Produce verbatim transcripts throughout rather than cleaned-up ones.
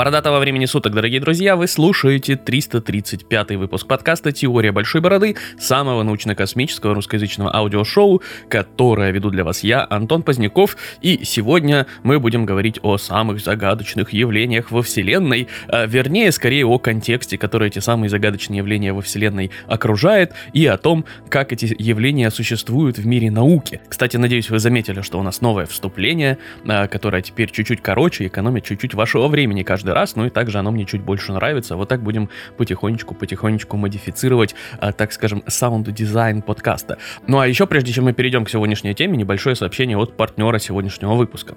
Бородатого времени суток, дорогие друзья, вы слушаете триста тридцать пятый выпуск подкаста «Теория большой бороды», самого научно-космического русскоязычного аудиошоу, которое веду для вас я, Антон Поздняков, и сегодня мы будем говорить о самых загадочных явлениях во Вселенной, а, вернее, скорее о контексте, который эти самые загадочные явления во Вселенной окружает, и о том, как эти явления существуют в мире науки. Кстати, надеюсь, вы заметили, что у нас новое вступление, а, которое теперь чуть-чуть короче, экономит чуть-чуть вашего времени каждый раз, ну и также оно мне чуть больше нравится. Вот так будем потихонечку-потихонечку модифицировать, а, так скажем, саунд-дизайн подкаста. Ну а еще, прежде чем мы перейдем к сегодняшней теме, небольшое сообщение от партнера сегодняшнего выпуска.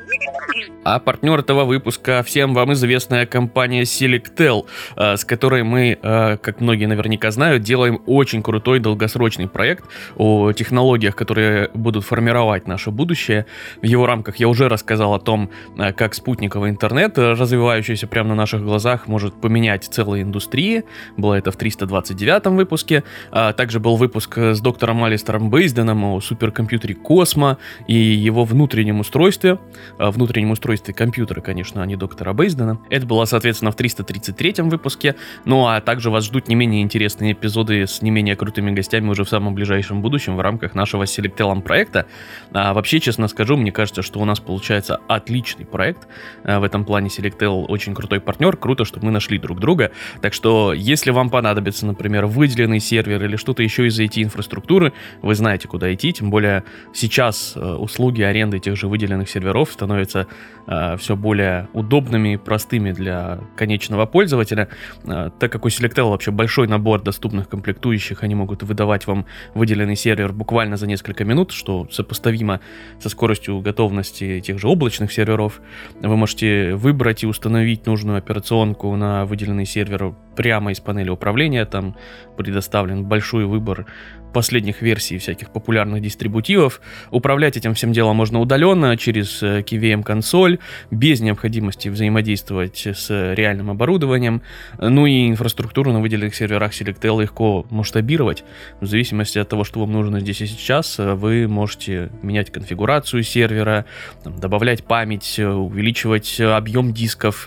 А партнер этого выпуска — всем вам известная компания Selectel, с которой мы, как многие наверняка знают, делаем очень крутой долгосрочный проект о технологиях, которые будут формировать наше будущее. В его рамках я уже рассказал о том, как спутниковый интернет, развивающийся прямо на наших глазах, может поменять целые индустрии. Было это в триста двадцать девятом выпуске. Также был выпуск с доктором Алистером Бейсденом о суперкомпьютере Космо и его внутреннем устройстве. Внутреннем устройстве компьютера, конечно, а не доктора Бейсдена. Это было, соответственно, в триста тридцать третьем выпуске. Ну а также вас ждут не менее интересные эпизоды с не менее крутыми гостями уже в самом ближайшем будущем в рамках нашего Selectel проекта. А вообще, честно скажу, мне кажется, что у нас получается отличный проект. А в этом плане Selectel очень крутой партнер. Круто, что мы нашли друг друга. Так что, если вам понадобится, например, выделенный сервер или что-то еще из ай ти-инфраструктуры, вы знаете, куда идти. Тем более сейчас услуги аренды тех же выделенных серверов становятся все более удобными и простыми для конечного пользователя. Так как у Selectel вообще большой набор доступных комплектующих, они могут выдавать вам выделенный сервер буквально за несколько минут, что сопоставимо со скоростью готовности тех же облачных серверов. Вы можете выбрать и установить нужную операционку на выделенный сервер прямо из панели управления. Там предоставлен большой выбор последних версий всяких популярных дистрибутивов. Управлять этим всем делом можно удаленно, через кей ви эм-консоль, без необходимости взаимодействовать с реальным оборудованием. Ну и инфраструктуру на выделенных серверах Selectel легко масштабировать. В зависимости от того, что вам нужно здесь и сейчас, вы можете менять конфигурацию сервера, добавлять память, увеличивать объем дисков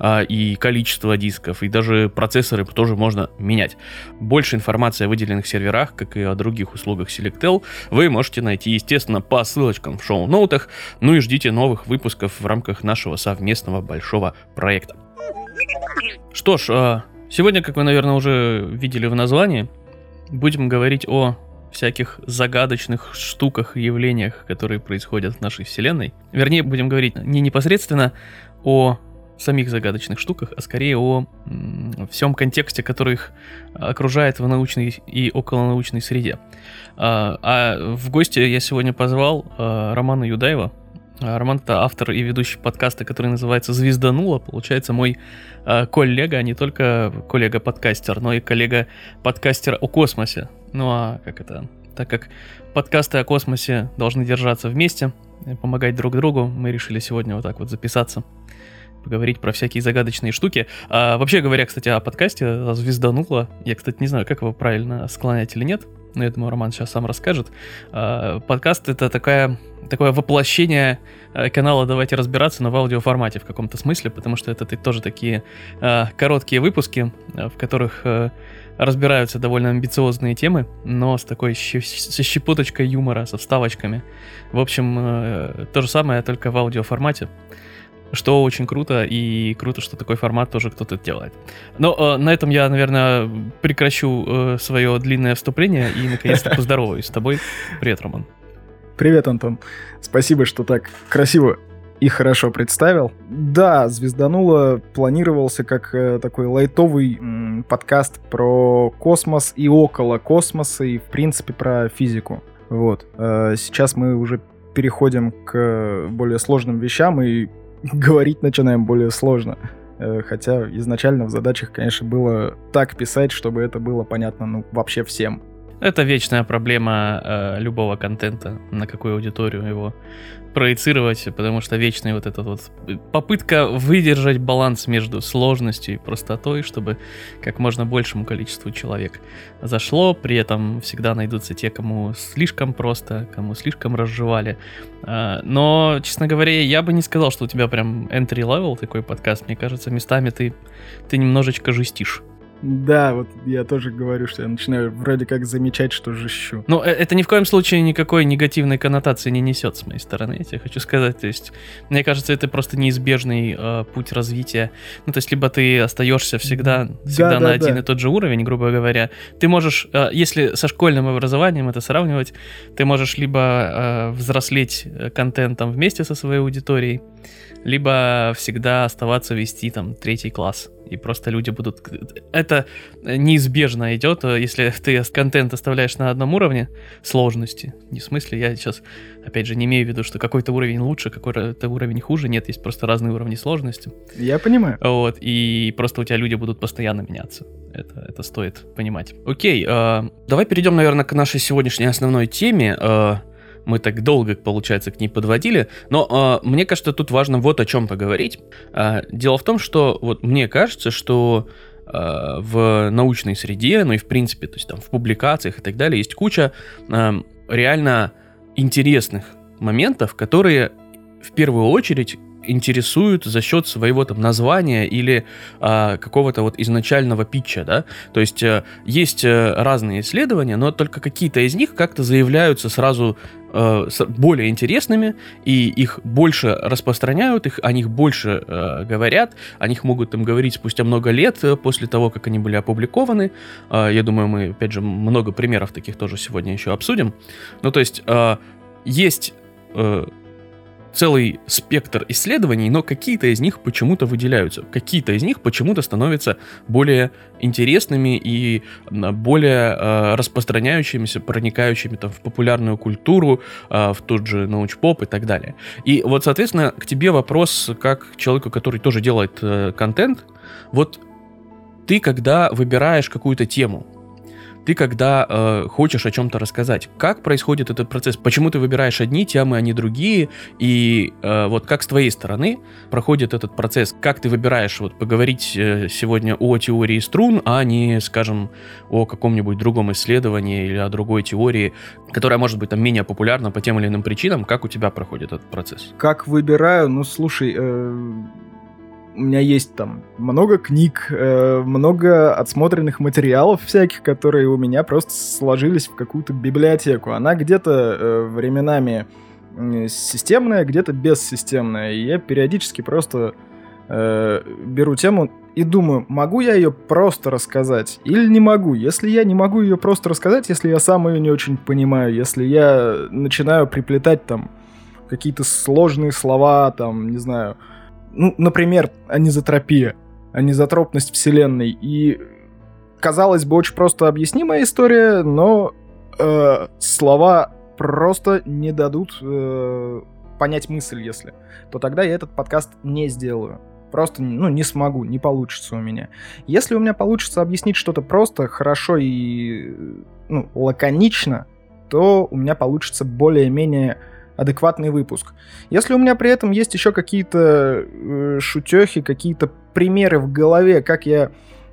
и количество дисков, и даже процессоры тоже можно менять. Больше информации о выделенных серверах, как и о других услугах Selectel, вы можете найти, естественно, по ссылочкам в шоу-ноутах. Ну и ждите новых выпусков в рамках нашего совместного большого проекта. Что ж, сегодня, как вы, наверное, уже видели в названии, будем говорить о всяких загадочных штуках и явлениях, которые происходят в нашей вселенной. Вернее, будем говорить не непосредственно о самих загадочных штуках, а скорее о м, всем контексте, который их окружает в научной и околонаучной среде. А, а в гости я сегодня позвал а, Романа Юдаева. А, Роман — это автор и ведущий подкаста, который называется «Звездануло». Получается, мой а, коллега, а не только коллега-подкастер, но и коллега-подкастер о космосе. Ну а как это? Так как подкасты о космосе должны держаться вместе, помогать друг другу, мы решили сегодня вот так вот записаться, поговорить про всякие загадочные штуки. А, вообще говоря, кстати, о подкасте «Звездануло», я, кстати, не знаю, как его правильно склонять или нет, но я думаю, Роман сейчас сам расскажет. А, подкаст — это такая, такое воплощение канала «Давайте разбираться», но в аудиоформате в каком-то смысле, потому что это тоже такие а, короткие выпуски, в которых а, разбираются довольно амбициозные темы, но с такой щ- со щепоточкой юмора, со вставочками. В общем, а, то же самое, только в аудиоформате. Что очень круто, и круто, что такой формат тоже кто-то делает. Но э, на этом я, наверное, прекращу э, свое длинное вступление и, наконец-то, поздороваюсь с тобой. Привет, Роман. Привет, Антон. Спасибо, что так красиво и хорошо представил. Да, «Звездануло» планировался как э, такой лайтовый м, подкаст про космос и около космоса, и, в принципе, про физику. Вот. Э, сейчас мы уже переходим к более сложным вещам, и говорить начинаем более сложно. Хотя изначально в задачах, конечно, было так писать, чтобы это было понятно, ну, вообще всем. Это вечная проблема э, любого контента, на какую аудиторию его проецировать, потому что вечная вот эта вот попытка выдержать баланс между сложностью и простотой, чтобы как можно большему количеству человек зашло, при этом всегда найдутся те, кому слишком просто, кому слишком разжевали. Но, честно говоря, я бы не сказал, что у тебя прям entry-level такой подкаст. Мне кажется, местами ты, ты немножечко жестишь. Да, вот я тоже говорю, что я начинаю вроде как замечать, что жещу. Ну, это ни в коем случае никакой негативной коннотации не несет с моей стороны, я тебе хочу сказать. То есть, мне кажется, это просто неизбежный э, путь развития. Ну, то есть, либо ты остаешься всегда, всегда да, на да, один да. и тот же уровень, грубо говоря. Ты можешь, э, если со школьным образованием это сравнивать, ты можешь либо э, взрослеть контентом вместе со своей аудиторией, либо всегда оставаться вести там третий класс. И просто люди будут... Это неизбежно идет, если ты контент оставляешь на одном уровне сложности. Не в смысле, я сейчас, опять же, не имею в виду, что какой-то уровень лучше, какой-то уровень хуже. Нет, есть просто разные уровни сложности. Я понимаю. Вот, и просто у тебя люди будут постоянно меняться. Это, это стоит понимать. Окей, э, давай перейдем, наверное, к нашей сегодняшней основной теме. Э, Мы так долго, получается, к ней подводили, но э, мне кажется, тут важно вот о чем поговорить. Э, дело в том, что вот мне кажется, что э, в научной среде, ну и в принципе, то есть там в публикациях и так далее, есть куча э, реально интересных моментов, которые в первую очередь интересуют за счет своего там названия или а, какого-то вот изначального питча, да, то есть а, есть а, разные исследования, но только какие-то из них как-то заявляются сразу а, с, более интересными, и их больше распространяют, их, о них больше а, говорят, о них могут там говорить спустя много лет а, после того, как они были опубликованы. А, я думаю, мы, опять же, много примеров таких тоже сегодня еще обсудим. Ну, то есть а, есть... А, целый спектр исследований, но какие-то из них почему-то выделяются, какие-то из них почему-то становятся более интересными и более э, распространяющимися, проникающими там, в популярную культуру, э, в тот же научпоп и так далее. И вот, соответственно, к тебе вопрос, как к человеку, который тоже делает э, контент, вот ты, когда выбираешь какую-то тему, ты когда э, хочешь о чем-то рассказать, как происходит этот процесс, почему ты выбираешь одни темы, а не другие, и э, вот как с твоей стороны проходит этот процесс, как ты выбираешь вот поговорить э, сегодня о теории струн, а не, скажем, о каком-нибудь другом исследовании или о другой теории, которая может быть там менее популярна по тем или иным причинам, как у тебя проходит этот процесс? Как выбираю? Ну, слушай... Э... У меня есть там много книг, э, много отсмотренных материалов всяких, которые у меня просто сложились в какую-то библиотеку. Она где-то э, временами э, системная, где-то бессистемная. И я периодически просто э, беру тему и думаю, могу я ее просто рассказать или не могу. Если я не могу ее просто рассказать, если я сам ее не очень понимаю, если я начинаю приплетать там какие-то сложные слова, там, не знаю... Ну, например, анизотропия, анизотропность Вселенной. И, казалось бы, очень просто объяснимая история, но э, слова просто не дадут э, понять мысль, если. То тогда я этот подкаст не сделаю. Просто, ну, не смогу, не получится у меня. Если у меня получится объяснить что-то просто, хорошо и, ну, лаконично, то у меня получится более-менее... адекватный выпуск. Если у меня при этом есть еще какие-то э, шутехи, какие-то примеры в голове, как я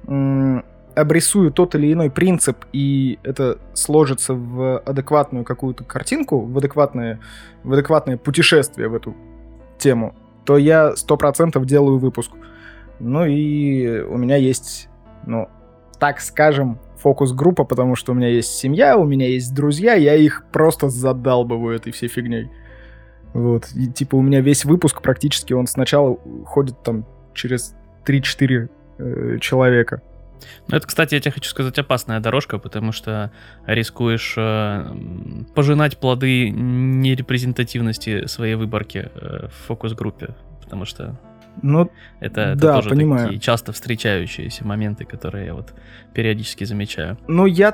э, обрисую тот или иной принцип, и это сложится в адекватную какую-то картинку, в адекватное, в адекватное путешествие в эту тему, то я сто процентов делаю выпуск. Ну и у меня есть, ну, так скажем, фокус-группа, потому что у меня есть семья, у меня есть друзья, я их просто задалбываю этой всей фигней. Вот. И, типа, у меня весь выпуск практически, он сначала ходит там через три-четыре э, человека. Ну, это, кстати, я тебе хочу сказать, опасная дорожка, потому что рискуешь э, пожинать плоды нерепрезентативности своей выборки э, в фокус-группе, потому что ну, это, это да, тоже понимаю. Такие часто встречающиеся моменты, которые я вот периодически замечаю. Ну, я,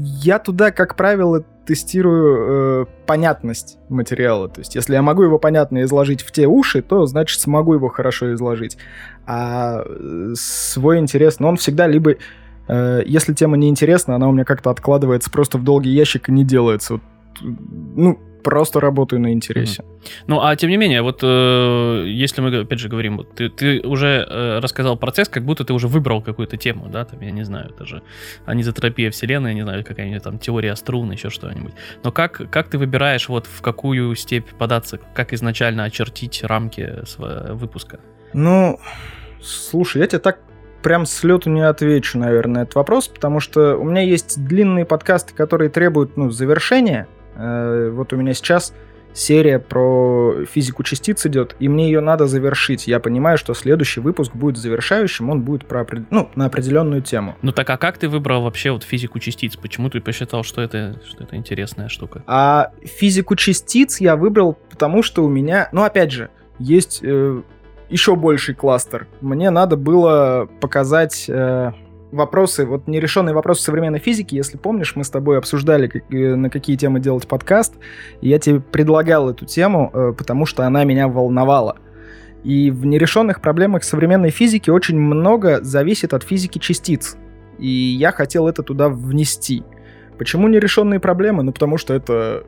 я туда, как правило, тестирую э, понятность материала. То есть, если я могу его понятно изложить в те уши, то, значит, смогу его хорошо изложить. А свой интерес, ну, он всегда либо Э, если тема неинтересна, она у меня как-то откладывается просто в долгий ящик и не делается. Вот, ну, просто работаю на интересе. Mm-hmm. Ну, а тем не менее, вот э, если мы, опять же, говорим, вот, ты, ты уже э, рассказал процесс, как будто ты уже выбрал какую-то тему, да, там, я не знаю, это же анизотропия вселенной, я не знаю, какая-нибудь там теория струн, еще что-нибудь. Но как, как ты выбираешь, вот в какую степь податься, как изначально очертить рамки своего выпуска? Ну, слушай, я тебе так прям с лету не отвечу, наверное, на этот вопрос, потому что у меня есть длинные подкасты, которые требуют, ну, завершения. Э, вот у меня сейчас серия про физику частиц идет, и мне ее надо завершить. Я понимаю, что следующий выпуск будет завершающим, он будет про, ну, на определенную тему. Ну так, а как ты выбрал вообще вот физику частиц? Почему ты посчитал, что это, что это интересная штука? А физику частиц я выбрал, потому что у меня, ну опять же, есть э, еще больший кластер. Мне надо было показать... Э, вопросы, вот нерешенные вопросы современной физики. Если помнишь, мы с тобой обсуждали, как, на какие темы делать подкаст, и я тебе предлагал эту тему, потому что она меня волновала. И в нерешенных проблемах современной физики очень много зависит от физики частиц. И я хотел это туда внести. Почему нерешенные проблемы? Ну, потому что это...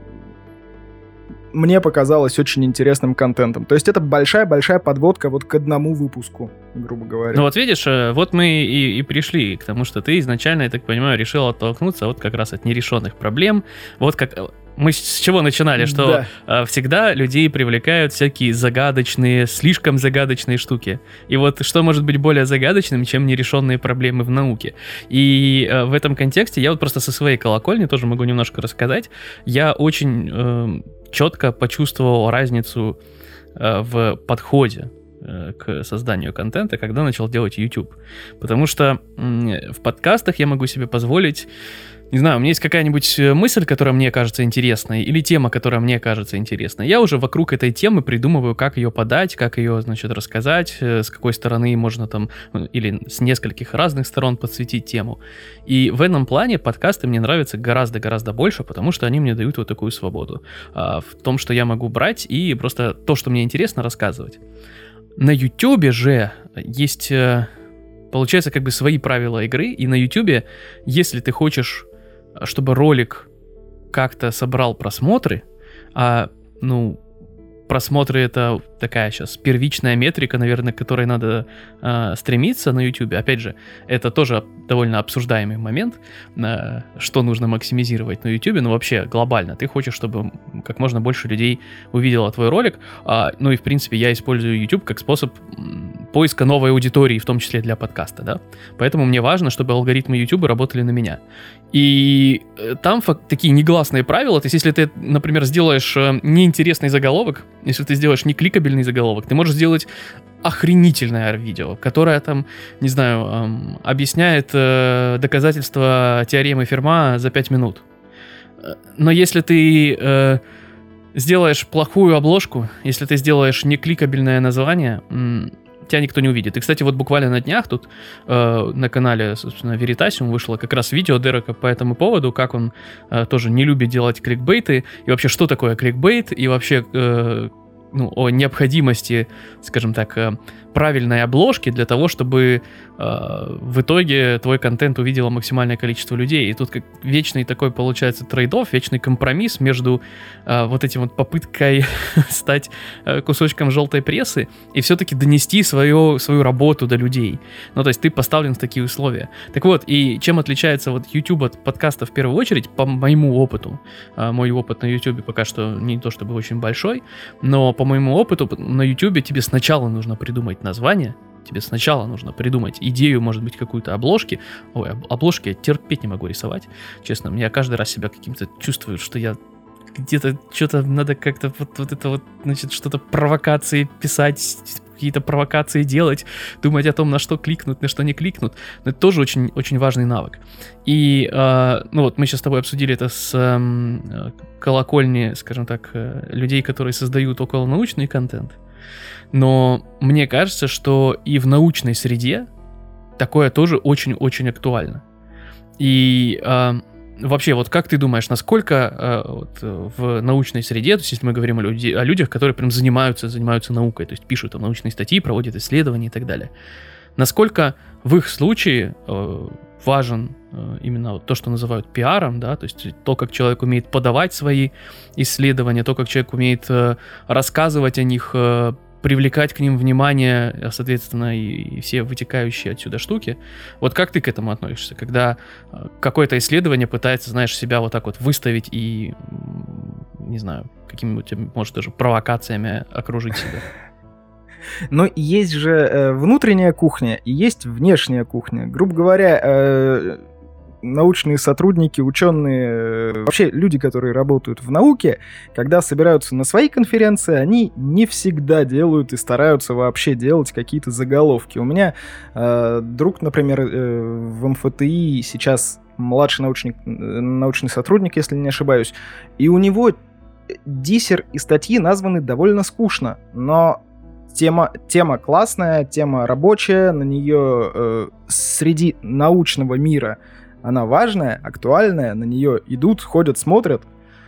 мне показалось очень интересным контентом. То есть это большая-большая подводка вот к одному выпуску, грубо говоря. Ну вот видишь, вот мы и, и пришли к тому, что ты изначально, я так понимаю, решил оттолкнуться вот как раз от нерешенных проблем. Вот как... Мы с чего начинали, что да. всегда людей привлекают всякие загадочные, слишком загадочные штуки. И вот что может быть более загадочным, чем нерешенные проблемы в науке? И в этом контексте я вот просто со своей колокольни тоже могу немножко рассказать. Я очень э, четко почувствовал разницу э, в подходе к созданию контента, когда начал делать YouTube. Потому что э, в подкастах я могу себе позволить, не знаю, у меня есть какая-нибудь мысль, которая мне кажется интересной, или тема, которая мне кажется интересной. Я уже вокруг этой темы придумываю, как ее подать, как ее, значит, рассказать, с какой стороны можно там, или с нескольких разных сторон подсветить тему. И в этом плане подкасты мне нравятся гораздо-гораздо больше, потому что они мне дают вот такую свободу. В том, что я могу брать и просто то, что мне интересно, рассказывать. На YouTube же есть, получается, как бы свои правила игры, и на YouTube, если ты хочешь, чтобы ролик как-то собрал просмотры, а, ну, просмотры — это такая сейчас первичная метрика, наверное, к которой надо э, стремиться на YouTube. Опять же, это тоже довольно обсуждаемый момент, э, что нужно максимизировать на YouTube, но вообще глобально. Ты хочешь, чтобы как можно больше людей увидело твой ролик. А, ну и, в принципе, я использую YouTube как способ поиска новой аудитории, в том числе для подкаста, да. Поэтому мне важно, чтобы алгоритмы YouTube работали на меня. И там фак- такие негласные правила. То есть, если ты, например, сделаешь э, неинтересный заголовок, если ты сделаешь не кликабельный заголовок, ты можешь сделать охренительное видео, которое там, не знаю, эм, объясняет э, доказательства теоремы Ферма за пять минут. Но если ты э, сделаешь плохую обложку, если ты сделаешь не кликабельное название, м- тебя никто не увидит. И, кстати, вот буквально на днях тут э, на канале, собственно, Veritasium вышло как раз видео Дерека по этому поводу, как он э, тоже не любит делать кликбейты, и вообще, что такое кликбейт, и вообще э, ну, о необходимости, скажем так, э, правильной обложки для того, чтобы э, в итоге твой контент увидело максимальное количество людей. И тут как вечный такой получается трейд-офф, вечный компромисс между э, вот этим вот попыткой стать э, кусочком желтой прессы и все-таки донести свою, свою работу до людей. Ну, то есть ты поставлен в такие условия. Так вот, и чем отличается вот YouTube от подкаста в первую очередь, по моему опыту, э, мой опыт на YouTube пока что не то чтобы очень большой, но по моему опыту на YouTube тебе сначала нужно придумать название, тебе сначала нужно придумать идею, может быть, какую-то обложки. Ой, обложки я терпеть не могу рисовать, честно. Я каждый раз себя каким-то чувствую, что я где-то что-то надо как-то вот, вот это вот, значит, что-то провокации писать, какие-то провокации делать, думать о том, на что кликнуть, на что не кликнут. Но это тоже очень, очень важный навык. И, э, ну вот, мы сейчас с тобой обсудили это с э, колокольни, скажем так, э, людей, которые создают околонаучный контент. Но мне кажется, что и в научной среде такое тоже очень-очень актуально. И э, вообще, вот как ты думаешь, насколько э, вот, в научной среде, то есть если мы говорим о, люди, о людях, которые прям занимаются, занимаются наукой, то есть пишут там научные статьи, проводят исследования и так далее, насколько в их случае э, важен э, именно вот то, что называют пиаром, да, то есть то, как человек умеет подавать свои исследования, то, как человек умеет э, рассказывать о них, э, привлекать к ним внимание, соответственно, и, и все вытекающие отсюда штуки. Вот как ты к этому относишься, когда э, какое-то исследование пытается, знаешь, себя вот так вот выставить и, не знаю, какими-нибудь, может, даже провокациями окружить себя? Но есть же э, внутренняя кухня и есть внешняя кухня. Грубо говоря, э, научные сотрудники, ученые, э, вообще люди, которые работают в науке, когда собираются на свои конференции, они не всегда делают и стараются вообще делать какие-то заголовки. У меня э, друг, например, э, в эм эф тэ и сейчас младший научник, научный сотрудник, если не ошибаюсь, и у него диссер и статьи названы довольно скучно, но Тема, тема классная, тема рабочая, на нее э, среди научного мира она важная, актуальная, на нее идут, ходят, смотрят,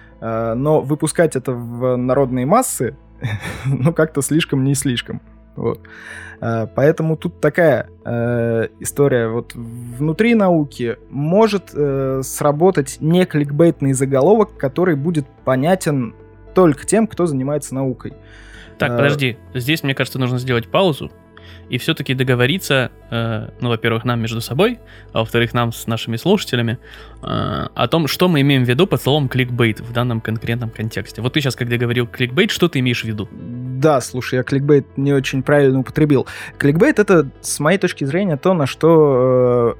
э, но выпускать это в народные массы, ну, как-то слишком не слишком. Вот. Э, поэтому тут такая э, история. Вот внутри науки может э, сработать не кликбейтный заголовок, который будет понятен только тем, кто занимается наукой. Так, подожди, здесь, мне кажется, нужно сделать паузу и все-таки договориться, э, ну, во-первых, нам между собой, а во-вторых, нам с нашими слушателями, э, о том, что мы имеем в виду под словом кликбейт в данном конкретном контексте. Вот ты сейчас, когда говорил кликбейт, что ты имеешь в виду? Да, слушай, я кликбейт не очень правильно употребил. Кликбейт — это, с моей точки зрения, то, на что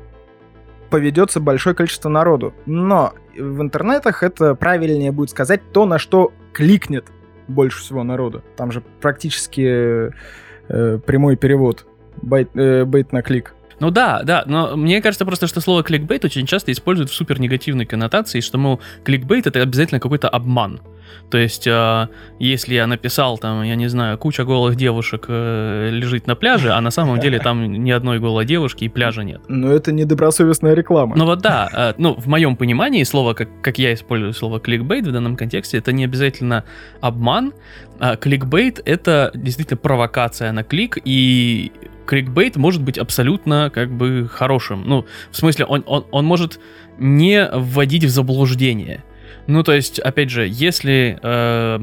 э, поведется большое количество народу. Но в интернетах это правильнее будет сказать то, на что кликнет больше всего народу. Там же практически э, прямой перевод. Байт, э, бейт на клик. Ну да, да, но мне кажется просто, что слово кликбейт очень часто используют в супер негативной коннотации, что, мол, кликбейт — это обязательно какой-то обман. То есть, э, если я написал, там, я не знаю, куча голых девушек э, лежит на пляже, а на самом деле там ни одной голой девушки и пляжа нет. Но это недобросовестная реклама. Ну вот да, э, ну в моем понимании слово, как, как я использую слово кликбейт в данном контексте, это не обязательно обман. А кликбейт — это действительно провокация на клик, и кликбейт может быть абсолютно как бы хорошим. Ну, в смысле, он, он, он может не вводить в заблуждение. Ну, то есть, опять же, если э,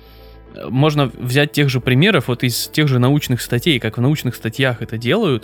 можно взять тех же примеров вот из тех же научных статей, как в научных статьях это делают,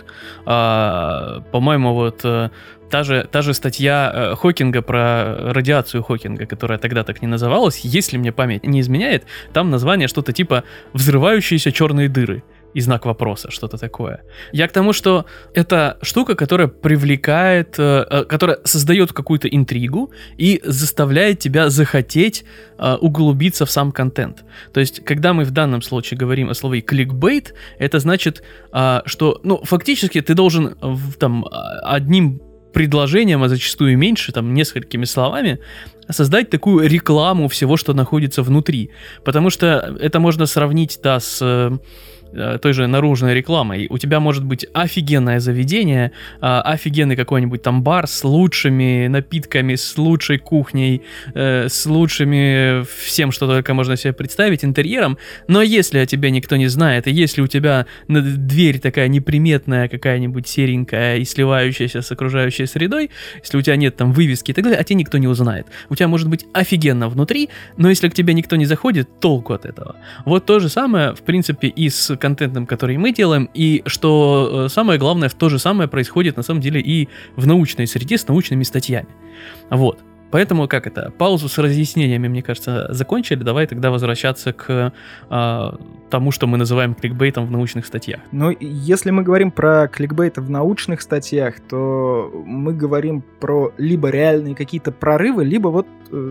э, по-моему, вот э, та же, та же статья э, Хокинга про радиацию Хокинга, которая тогда так не называлась, если мне память не изменяет, там название что-то типа «взрывающиеся черные дыры». И знак вопроса, что-то такое. Я к тому, что это штука, которая привлекает, э, которая создает какую-то интригу и заставляет тебя захотеть э, углубиться в сам контент. То есть, когда мы в данном случае говорим о слове кликбейт, это значит, э, что, ну, фактически ты должен э, там одним предложением, а зачастую меньше, там, несколькими словами, создать такую рекламу всего, что находится внутри. Потому что это можно сравнить, да, с э, той же наружной рекламой. У тебя может быть офигенное заведение, э, офигенный какой-нибудь там бар с лучшими напитками, с лучшей кухней, э, с лучшими всем, что только можно себе представить, интерьером, но если о тебе никто не знает, и если у тебя дверь такая неприметная, какая-нибудь серенькая и сливающаяся с окружающей средой, если у тебя нет там вывески и так далее, о тебе никто не узнает. У тебя может быть офигенно внутри, но если к тебе никто не заходит, толку от этого. Вот то же самое, в принципе, и с контентом, который мы делаем, и что самое главное, то же самое происходит на самом деле и в научной среде с научными статьями. Вот. Поэтому, как это, паузу с разъяснениями, мне кажется, закончили. Давай тогда возвращаться к э, тому, что мы называем кликбейтом в научных статьях. Ну, если мы говорим про кликбейт в научных статьях, то мы говорим про либо реальные какие-то прорывы, либо вот э,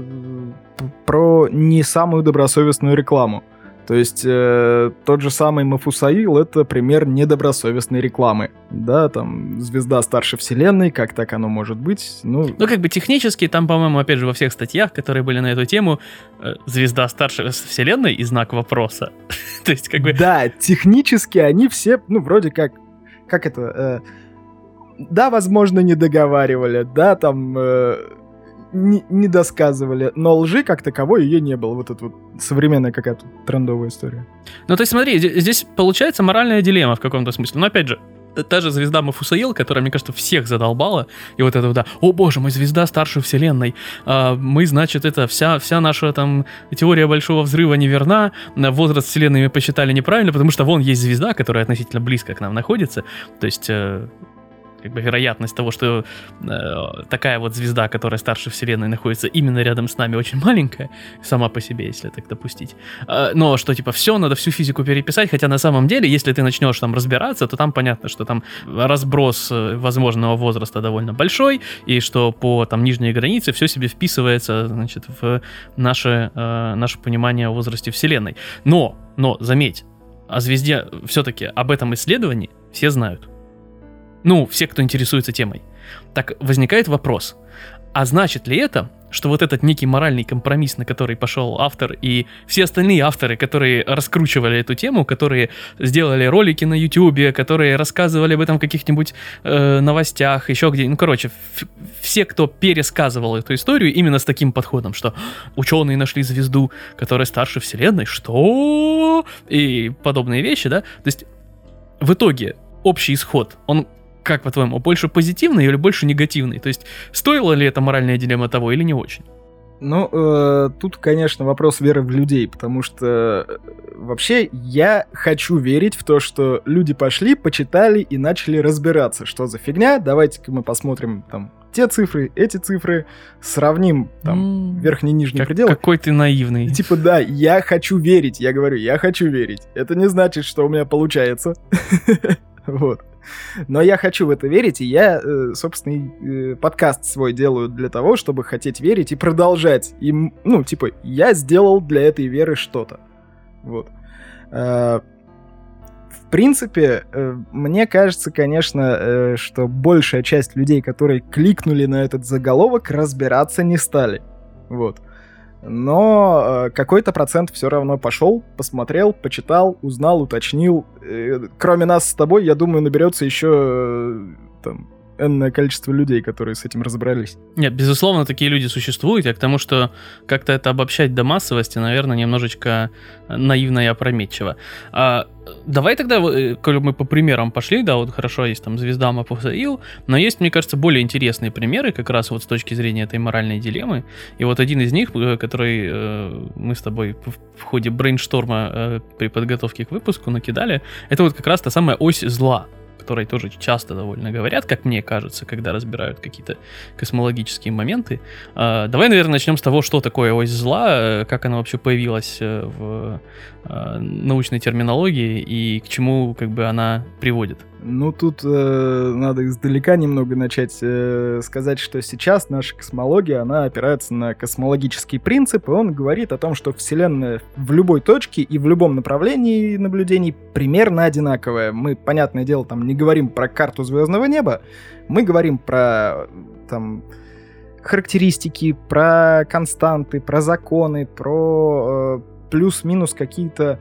про не самую добросовестную рекламу. То есть э, тот же самый Мафусаил — это пример недобросовестной рекламы. Да, там, звезда старше вселенной, как так оно может быть? Ну, ну как бы технически, там, по-моему, опять же, во всех статьях, которые были на эту тему, э, звезда старше вселенной и знак вопроса. То есть, как бы... Да, технически они все, ну, вроде как, как это... Э, да, возможно, не договаривали, да, там... Э, Не, не досказывали, но лжи как таковой ее не было. Вот это вот современная какая-то трендовая история. Ну, то есть смотри, здесь получается моральная дилемма в каком-то смысле. Но опять же, та же звезда Мафусаил, которая, мне кажется, всех задолбала, и вот это, да, о боже мой, звезда старшей вселенной, а, мы, значит, это вся, вся наша там теория большого взрыва неверна, возраст вселенной мы посчитали неправильно, потому что вон есть звезда, которая относительно близко к нам находится, то есть... Э, как бы вероятность того, что э, такая вот звезда, которая старше Вселенной, находится именно рядом с нами, очень маленькая, сама по себе, если так допустить. Э, но что, типа, все, надо всю физику переписать, хотя на самом деле, если ты начнешь там разбираться, то там понятно, что там разброс возможного возраста довольно большой, и что по там нижней границе все себе вписывается, значит, в наше, э, наше понимание о возрасте Вселенной. Но, но, заметь, о звезде все-таки об этом исследовании все знают. Ну, все, кто интересуется темой. Так возникает вопрос, а значит ли это, что вот этот некий моральный компромисс, на который пошел автор, и все остальные авторы, которые раскручивали эту тему, которые сделали ролики на Ютубе, которые рассказывали об этом в каких-нибудь э, новостях, еще где, ну, короче, ф- все, кто пересказывал эту историю именно с таким подходом, что ученые нашли звезду, которая старше Вселенной, что? И подобные вещи, да? То есть в итоге общий исход, он... Как, по-твоему, больше позитивный или больше негативный? То есть, стоила ли эта моральная дилемма того или не очень? Ну, э, тут, конечно, вопрос веры в людей, потому что э, вообще я хочу верить в то, что люди пошли, почитали и начали разбираться, что за фигня, давайте-ка мы посмотрим там те цифры, эти цифры, сравним там mm, верхний и нижний как, предел. Какой ты наивный. И, типа, да, я хочу верить, я говорю, я хочу верить. Это не значит, что у меня получается. Вот. Но я хочу в это верить, и я, э, собственно, э, подкаст свой делаю для того, чтобы хотеть верить и продолжать. И, ну, типа, я сделал для этой веры что-то. Вот. Э, в принципе, э, мне кажется, конечно, э, что большая часть людей, которые кликнули на этот заголовок, разбираться не стали. Вот. Но э, какой-то процент все равно пошел, посмотрел, почитал, узнал, уточнил. Э, кроме нас с тобой, я думаю, наберется еще э, там энное количество людей, которые с этим разобрались. Нет, безусловно, такие люди существуют, а к тому, что как-то это обобщать до массовости, наверное, немножечко наивно и опрометчиво. А, давай тогда, коли мы по примерам пошли, да, вот хорошо, есть там звезда Мафусаил, но есть, мне кажется, более интересные примеры, как раз вот с точки зрения этой моральной дилеммы. И вот один из них, который э, мы с тобой в, в ходе брейншторма э, при подготовке к выпуску накидали, это вот как раз та самая ось зла, о которой тоже часто довольно говорят, как мне кажется, когда разбирают какие-то космологические моменты. А, давай, наверное, начнем с того, что такое ось зла, как она вообще появилась в а, научной терминологии и к чему как бы она приводит. Ну, тут э, надо издалека немного начать э, сказать, что сейчас наша космология, она опирается на космологический принцип, и он говорит о том, что Вселенная в любой точке и в любом направлении наблюдений примерно одинаковая. Мы, понятное дело, там не говорим про карту звездного неба, мы говорим про там характеристики, про константы, про законы, про э, плюс-минус какие-то...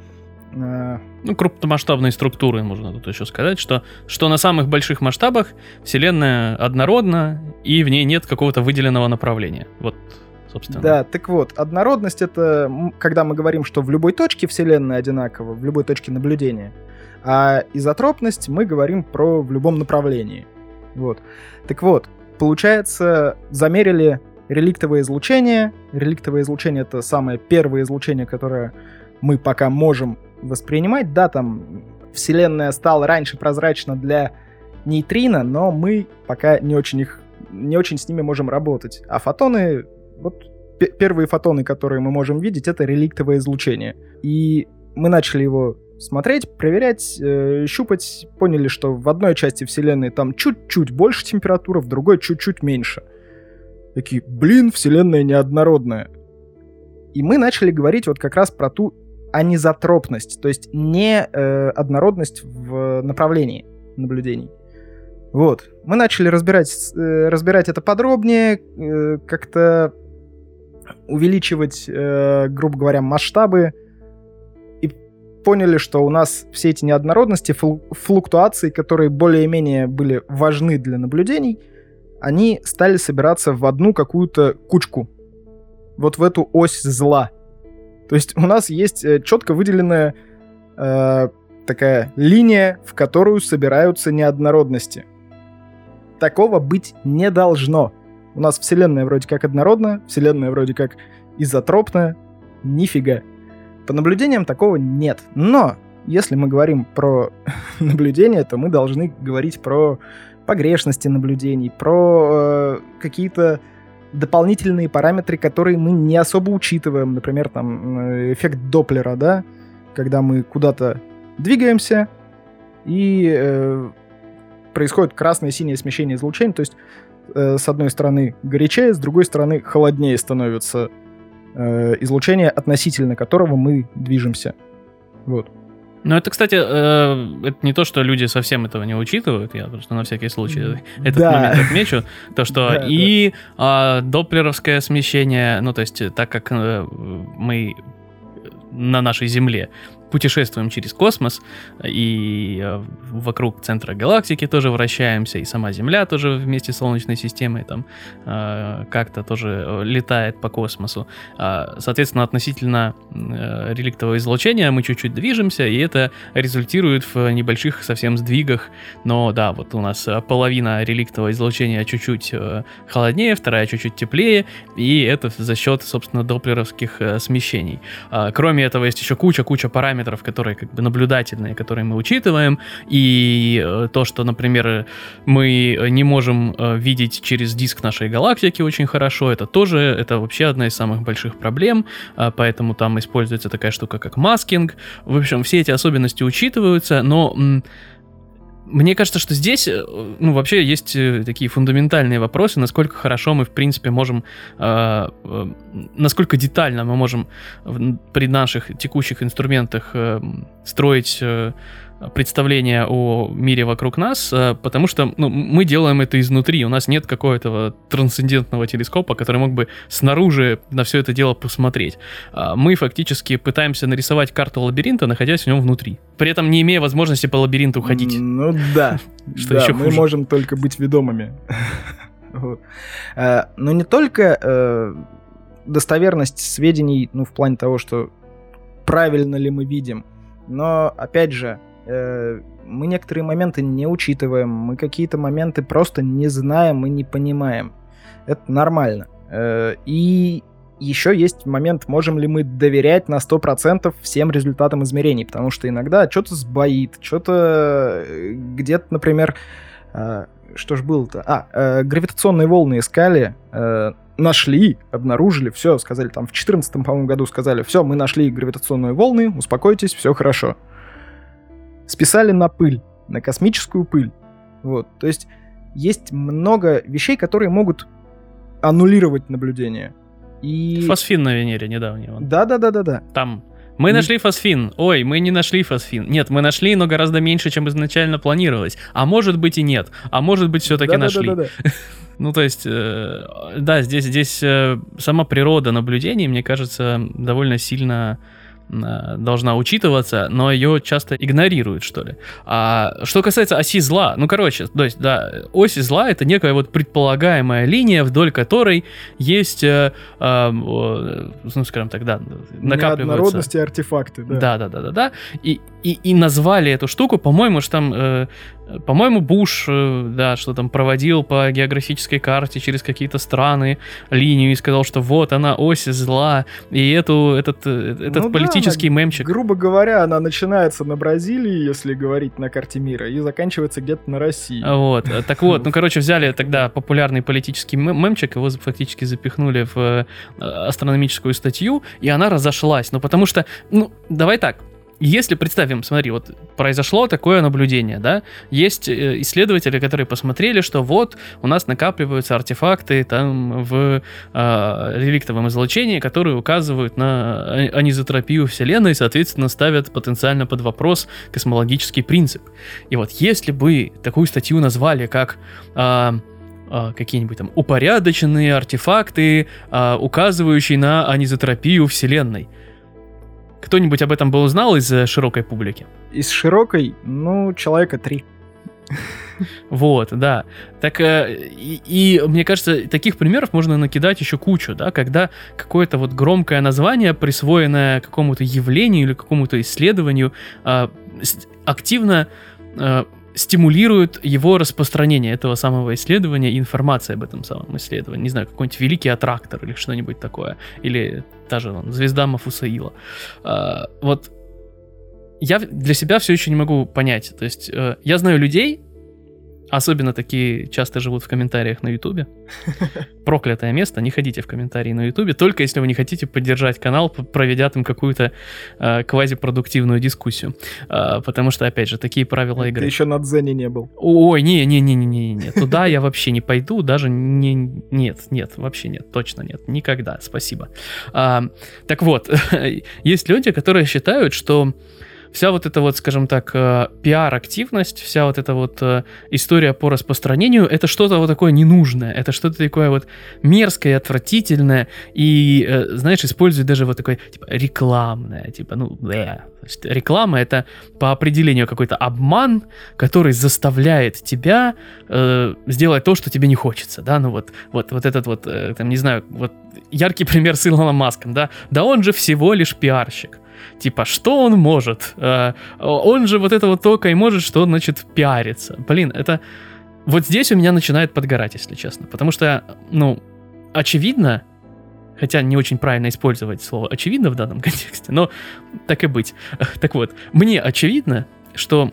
Ну, крупномасштабные структуры, можно тут еще сказать, что, что на самых больших масштабах Вселенная однородна, и в ней нет какого-то выделенного направления. Вот, собственно. Да, так вот, однородность — это когда мы говорим, что в любой точке Вселенная одинакова, в любой точке наблюдения, а изотропность мы говорим про в любом направлении. Вот. Так вот, получается, замерили реликтовое излучение. Реликтовое излучение — это самое первое излучение, которое мы пока можем воспринимать. Да, там Вселенная стала раньше прозрачна для нейтрино, но мы пока не очень их, не очень с ними можем работать. А фотоны, вот п- первые фотоны, которые мы можем видеть, это реликтовое излучение. И мы начали его смотреть, проверять, э, щупать, поняли, что в одной части Вселенной там чуть-чуть больше температура, в другой чуть-чуть меньше. Такие, блин, Вселенная неоднородная. И мы начали говорить вот как раз про ту анизотропность, то есть не э, однородность в направлении наблюдений. Вот. Мы начали разбирать, э, разбирать это подробнее, э, как-то увеличивать, э, грубо говоря, масштабы, и поняли, что у нас все эти неоднородности, флу- флуктуации, которые более-менее были важны для наблюдений, они стали собираться в одну какую-то кучку. Вот в эту ось зла. То есть у нас есть четко выделенная э, такая линия, в которую собираются неоднородности. Такого быть не должно. У нас Вселенная вроде как однородная, Вселенная вроде как изотропная. Нифига. По наблюдениям такого нет. Но если мы говорим про наблюдения, то мы должны говорить про погрешности наблюдений, про э, какие-то дополнительные параметры, которые мы не особо учитываем. Например, там эффект Доплера, да, когда мы куда-то двигаемся, и э, происходит красное и синее смещение излучения, то есть э, с одной стороны горячее, с другой стороны холоднее становится э, излучение, относительно которого мы движемся. Вот. Ну, это, кстати, э, это не то, что люди совсем этого не учитывают, я просто на всякий случай этот да. момент отмечу, то, что да, и да. Э, доплеровское смещение, ну, то есть так как э, мы на нашей Земле путешествуем через космос, и э, вокруг центра галактики тоже вращаемся, и сама Земля тоже вместе с Солнечной системой там э, как-то тоже летает по космосу. А, соответственно, относительно э, реликтового излучения мы чуть-чуть движемся, и это результирует в небольших совсем сдвигах. Но да, вот у нас половина реликтового излучения чуть-чуть э, холоднее, вторая чуть-чуть теплее, и это за счет, собственно, доплеровских э, смещений. А, кроме этого, есть еще куча-куча параметров, которые как бы наблюдательные, которые мы учитываем, и э, то, что, например, мы не можем э, видеть через диск нашей галактики очень хорошо, это тоже, это вообще одна из самых больших проблем, э, поэтому там используется такая штука, как маскинг. В общем, все эти особенности учитываются, но м- мне кажется, что здесь, ну, вообще есть такие фундаментальные вопросы, насколько хорошо мы, в принципе, можем, э, э, насколько детально мы можем при наших текущих инструментах э, строить э, представление о мире вокруг нас, э, потому что, ну, мы делаем это изнутри, у нас нет какого-то трансцендентного телескопа, который мог бы снаружи на все это дело посмотреть. Э, мы фактически пытаемся нарисовать карту лабиринта, находясь в нем внутри, при этом не имея возможности по лабиринту ходить. Ну да, что да, еще мы хуже. можем только быть ведомыми. Вот. А, но не только э, достоверность сведений, ну, в плане того, что правильно ли мы видим, но, опять же, э, мы некоторые моменты не учитываем, мы какие-то моменты просто не знаем и не понимаем. Это нормально. Э, и еще есть момент, можем ли мы доверять на сто процентов всем результатам измерений, потому что иногда что-то сбоит, что-то где-то, например, э, что ж было-то? А, э, гравитационные волны искали, э, нашли, обнаружили, все, сказали, там в четырнадцатом, по-моему, году сказали, все, мы нашли гравитационные волны, успокойтесь, все хорошо. Списали на пыль, на космическую пыль. Вот, то есть есть много вещей, которые могут аннулировать наблюдение. И... Фосфин на Венере недавнего. Да-да-да-да-да. Там. Мы Не... нашли фосфин. Ой, мы не нашли фосфин. Нет, мы нашли, но гораздо меньше, чем изначально планировалось. А может быть и нет. А может быть все-таки нашли. Ну, то есть, э, да, здесь, здесь э, сама природа наблюдений, мне кажется, довольно сильно э, должна учитываться, но ее часто игнорируют, что ли. А что касается оси зла, ну, короче, то есть, да, ось зла — это некая вот предполагаемая линия, вдоль которой есть, э, э, ну, скажем так, да, накапливаются... неоднородности, артефакты, да. Да-да-да-да-да. И, и, и назвали эту штуку, по-моему, что там... Э, По-моему, Буш, да, что там проводил по географической карте через какие-то страны линию и сказал, что вот она, ось зла, и эту, этот, этот ну политический да, мемчик. Грубо говоря, она начинается на Бразилии, если говорить на карте мира, и заканчивается где-то на России. Вот, так вот, ну, короче, взяли тогда популярный политический мемчик, его фактически запихнули в астрономическую статью, и она разошлась. Ну, потому что, ну, давай так. Если представим, смотри, вот произошло такое наблюдение, да, есть исследователи, которые посмотрели, что вот у нас накапливаются артефакты там в э, реликтовом излучении, которые указывают на анизотропию Вселенной и, соответственно, ставят потенциально под вопрос космологический принцип. И вот если бы такую статью назвали как... Э, какие-нибудь там упорядоченные артефакты, э, указывающие на анизотропию Вселенной, кто-нибудь об этом бы узнал из широкой публики? Из широкой, ну, человека три. Вот, да. Так, и, и мне кажется, таких примеров можно накидать еще кучу, да, когда какое-то вот громкое название, присвоенное какому-то явлению или какому-то исследованию, активно стимулирует его распространение, этого самого исследования и информации об этом самом исследовании. Не знаю, какой-нибудь великий аттрактор или что-нибудь такое. Или та же вон, звезда Мафусаила. А, вот я для себя все еще не могу понять. То есть э, я знаю людей, особенно такие часто живут в комментариях на Ютубе. Проклятое место, не ходите в комментарии на Ютубе, только если вы не хотите поддержать канал, проведя там какую-то э, квазипродуктивную дискуссию. Э, потому что, опять же, такие правила игры. Ты еще на Дзене не был. Ой, не-не-не-не-не, туда я вообще не пойду, даже не... Нет, нет, вообще нет, точно нет, никогда, спасибо. А, так вот, есть люди, которые считают, что вся вот эта вот, скажем так, пиар-активность, вся вот эта вот история по распространению, это что-то вот такое ненужное, это что-то такое вот мерзкое, отвратительное, и, знаешь, используют даже вот такое, типа, рекламное, типа, ну, э. Реклама — это по определению какой-то обман, который заставляет тебя э, сделать то, что тебе не хочется, да, ну вот, вот, вот этот вот, э, там, не знаю, вот яркий пример с Илоном Маском, да, да он же всего лишь пиарщик. Типа, что он может? Э, он же вот это вот только и может, что, значит, пиариться. Блин, это... Вот здесь у меня начинает подгорать, если честно. Потому что, ну, очевидно, хотя не очень правильно использовать слово «очевидно» в данном контексте, но так и быть. Так вот, мне очевидно, что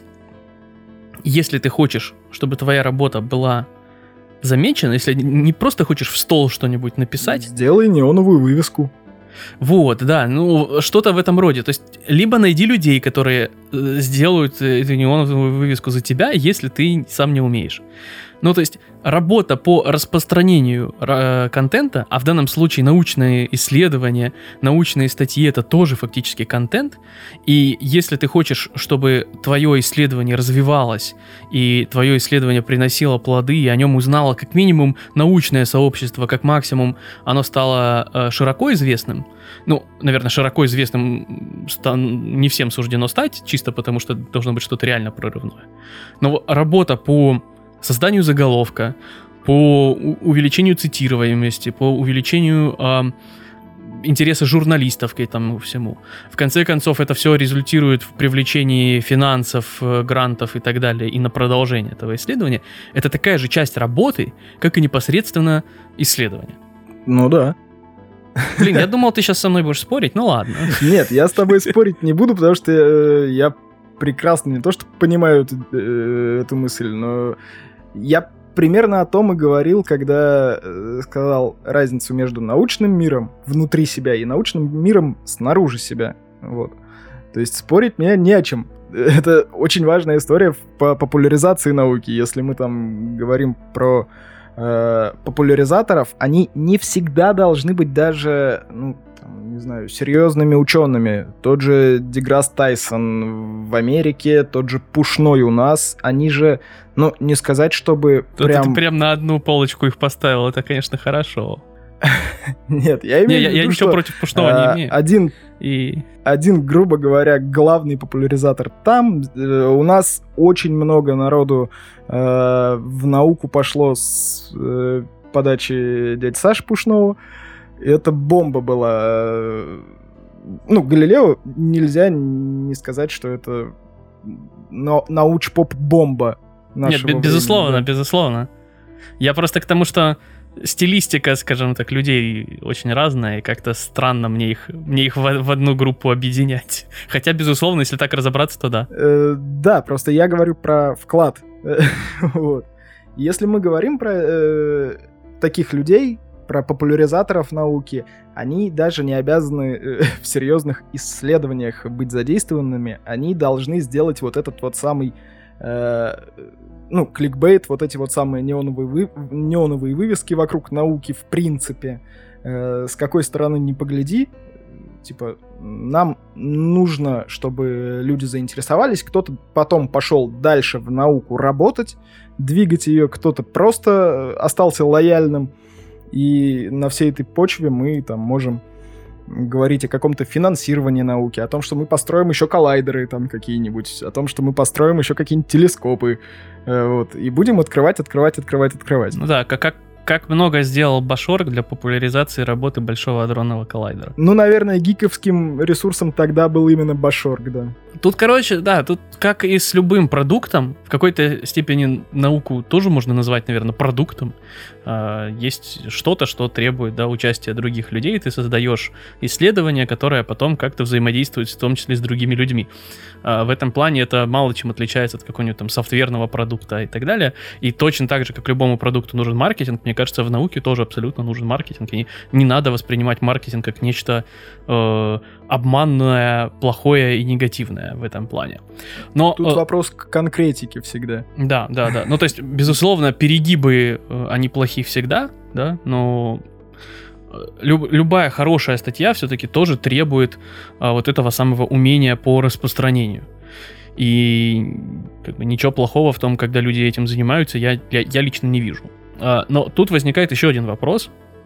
если ты хочешь, чтобы твоя работа была замечена, если не просто хочешь в стол что-нибудь написать... Сделай неоновую вывеску. Вот, да, ну, что-то в этом роде. То есть, либо найди людей, которые сделают эту неоновую вывеску за тебя, если ты сам не умеешь. Ну, то есть, работа по распространению э, контента, а в данном случае научные исследования, научные статьи — это тоже фактически контент, и если ты хочешь, чтобы твое исследование развивалось, и твое исследование приносило плоды, и о нем узнало как минимум научное сообщество, как максимум оно стало э, широко известным, ну, наверное, широко известным не всем суждено стать, чисто потому что должно быть что-то реально прорывное, но работа по созданию заголовка, по увеличению цитируемости, по увеличению э, интереса журналистов к этому всему. В конце концов, это все результирует в привлечении финансов, грантов и так далее, и на продолжение этого исследования. Это такая же часть работы, как и непосредственно исследование. Ну да. Блин, я думал, ты сейчас со мной будешь спорить, ну ладно. Нет, я с тобой спорить не буду, потому что э, я прекрасно не то что понимаю эту, э, эту мысль, но я примерно о том и говорил, когда э, сказал разницу между научным миром внутри себя и научным миром снаружи себя. Вот. То есть спорить мне не о чем. Это очень важная история по популяризации науки. Если мы там говорим про э, популяризаторов, они не всегда должны быть даже, ну, там, не знаю, серьезными учеными. Тот же Деграсс Тайсон в Америке, тот же Пушной у нас, они же, ну, не сказать, чтобы Тут прям... ты прям на одну полочку их поставил, это, конечно, хорошо. Нет, я имею не, в виду, я, я ничего что против Пушного а, не имею. Один, и... один, грубо говоря, главный популяризатор там. Э, у нас очень много народу э, в науку пошло с э, подачи дяди Саши Пушного. Это бомба была. Ну, Галилео нельзя не сказать, что это на- науч-поп-бомба нашего Нет, безусловно, времени, да. безусловно. Я просто к тому, что стилистика, скажем так, людей очень разная, и как-то странно мне их, мне их в, в одну группу объединять. Хотя, безусловно, если так разобраться, то да. Э, да, просто я говорю про вклад. Вот. Если мы говорим про э, таких людей, про популяризаторов науки, они даже не обязаны э, в серьезных исследованиях быть задействованными, они должны сделать вот этот вот самый, э, ну, кликбейт, вот эти вот самые неоновые, вы, неоновые вывески вокруг науки в принципе. Э, с какой стороны ни погляди, типа, нам нужно, чтобы люди заинтересовались, кто-то потом пошел дальше в науку работать, двигать ее, кто-то просто остался лояльным. И на всей этой почве мы там можем говорить о каком-то финансировании науки, о том, что мы построим еще коллайдеры там какие-нибудь, о том, что мы построим еще какие-нибудь телескопы, э, вот, и будем открывать, открывать, открывать, открывать. Ну да, как, как, как много сделал Башорг для популяризации работы Большого адронного коллайдера. Ну, наверное, гиковским ресурсом тогда был именно Башорг, да. Тут, короче, да, тут как и с любым продуктом, в какой-то степени науку тоже можно назвать, наверное, продуктом. А, есть что-то, что требует, да, участия других людей, ты создаешь исследование, которое потом как-то взаимодействует, в том числе с другими людьми. А, в этом плане это мало чем отличается от какого-нибудь там софтверного продукта и так далее. И точно так же, как любому продукту нужен маркетинг, мне кажется, в науке тоже абсолютно нужен маркетинг. И не надо воспринимать маркетинг как нечто э, обманное, плохое и негативное в этом плане. Но, Тут э, вопрос к конкретике всегда. Да, да, да. Ну, то есть, безусловно, перегибы, э, они плохи всегда, да, но люб, любая хорошая статья все-таки тоже требует э, вот этого самого умения по распространению. И как бы, ничего плохого в том, когда люди этим занимаются, я, я, я лично не вижу. Э, но тут возникает еще один вопрос,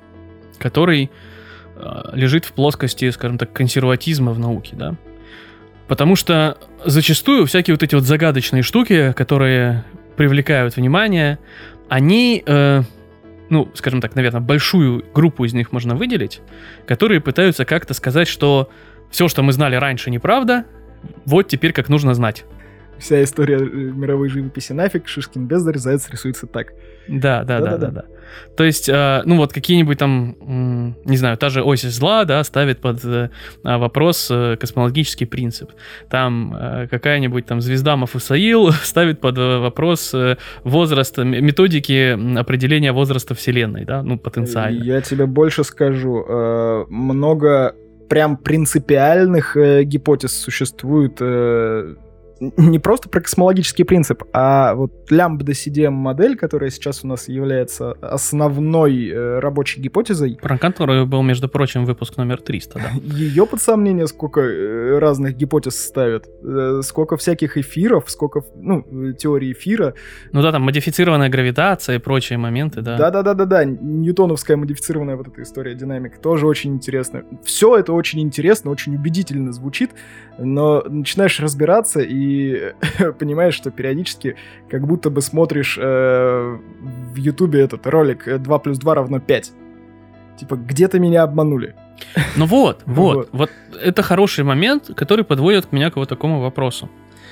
который э, лежит в плоскости, скажем так, консерватизма в науке, да. Потому что зачастую всякие вот эти вот загадочные штуки, которые привлекают внимание, они, э, ну, скажем так, наверное, большую группу из них можно выделить, которые пытаются как-то сказать, что все, что мы знали раньше, неправда, вот теперь как нужно знать. Вся история мировой живописи нафиг, Шишкин бездарь, заяц рисуется так. Да, да, да, да, да. То есть, э, ну вот какие-нибудь там, м, не знаю, та же ось зла, да, ставит под э, вопрос э, космологический принцип. Там э, какая-нибудь там звезда Мафусаил ставит под вопрос э, возраст, методики определения возраста Вселенной, да, ну потенциально. Я тебе больше скажу, э, много прям принципиальных э, гипотез существует. Э, не просто про космологический принцип, а вот лямбда-си ди эм-модель, которая сейчас у нас является основной э, рабочей гипотезой. Про которую был, между прочим, выпуск номер триста, да. Ее под сомнение сколько э, разных гипотез ставят, э, сколько всяких эфиров, сколько, ну, теории эфира. Ну да, там модифицированная гравитация и прочие моменты, да. Да-да-да-да-да, ньютоновская модифицированная вот эта история динамики тоже очень интересная. Все это очень интересно, очень убедительно звучит, но начинаешь разбираться и И понимаешь, что периодически как будто бы смотришь э, в Ютубе этот ролик два плюс два равно пять. Типа, где-то меня обманули. Ну вот, вот, вот, вот это хороший момент, который подводит меня к вот такому вопросу.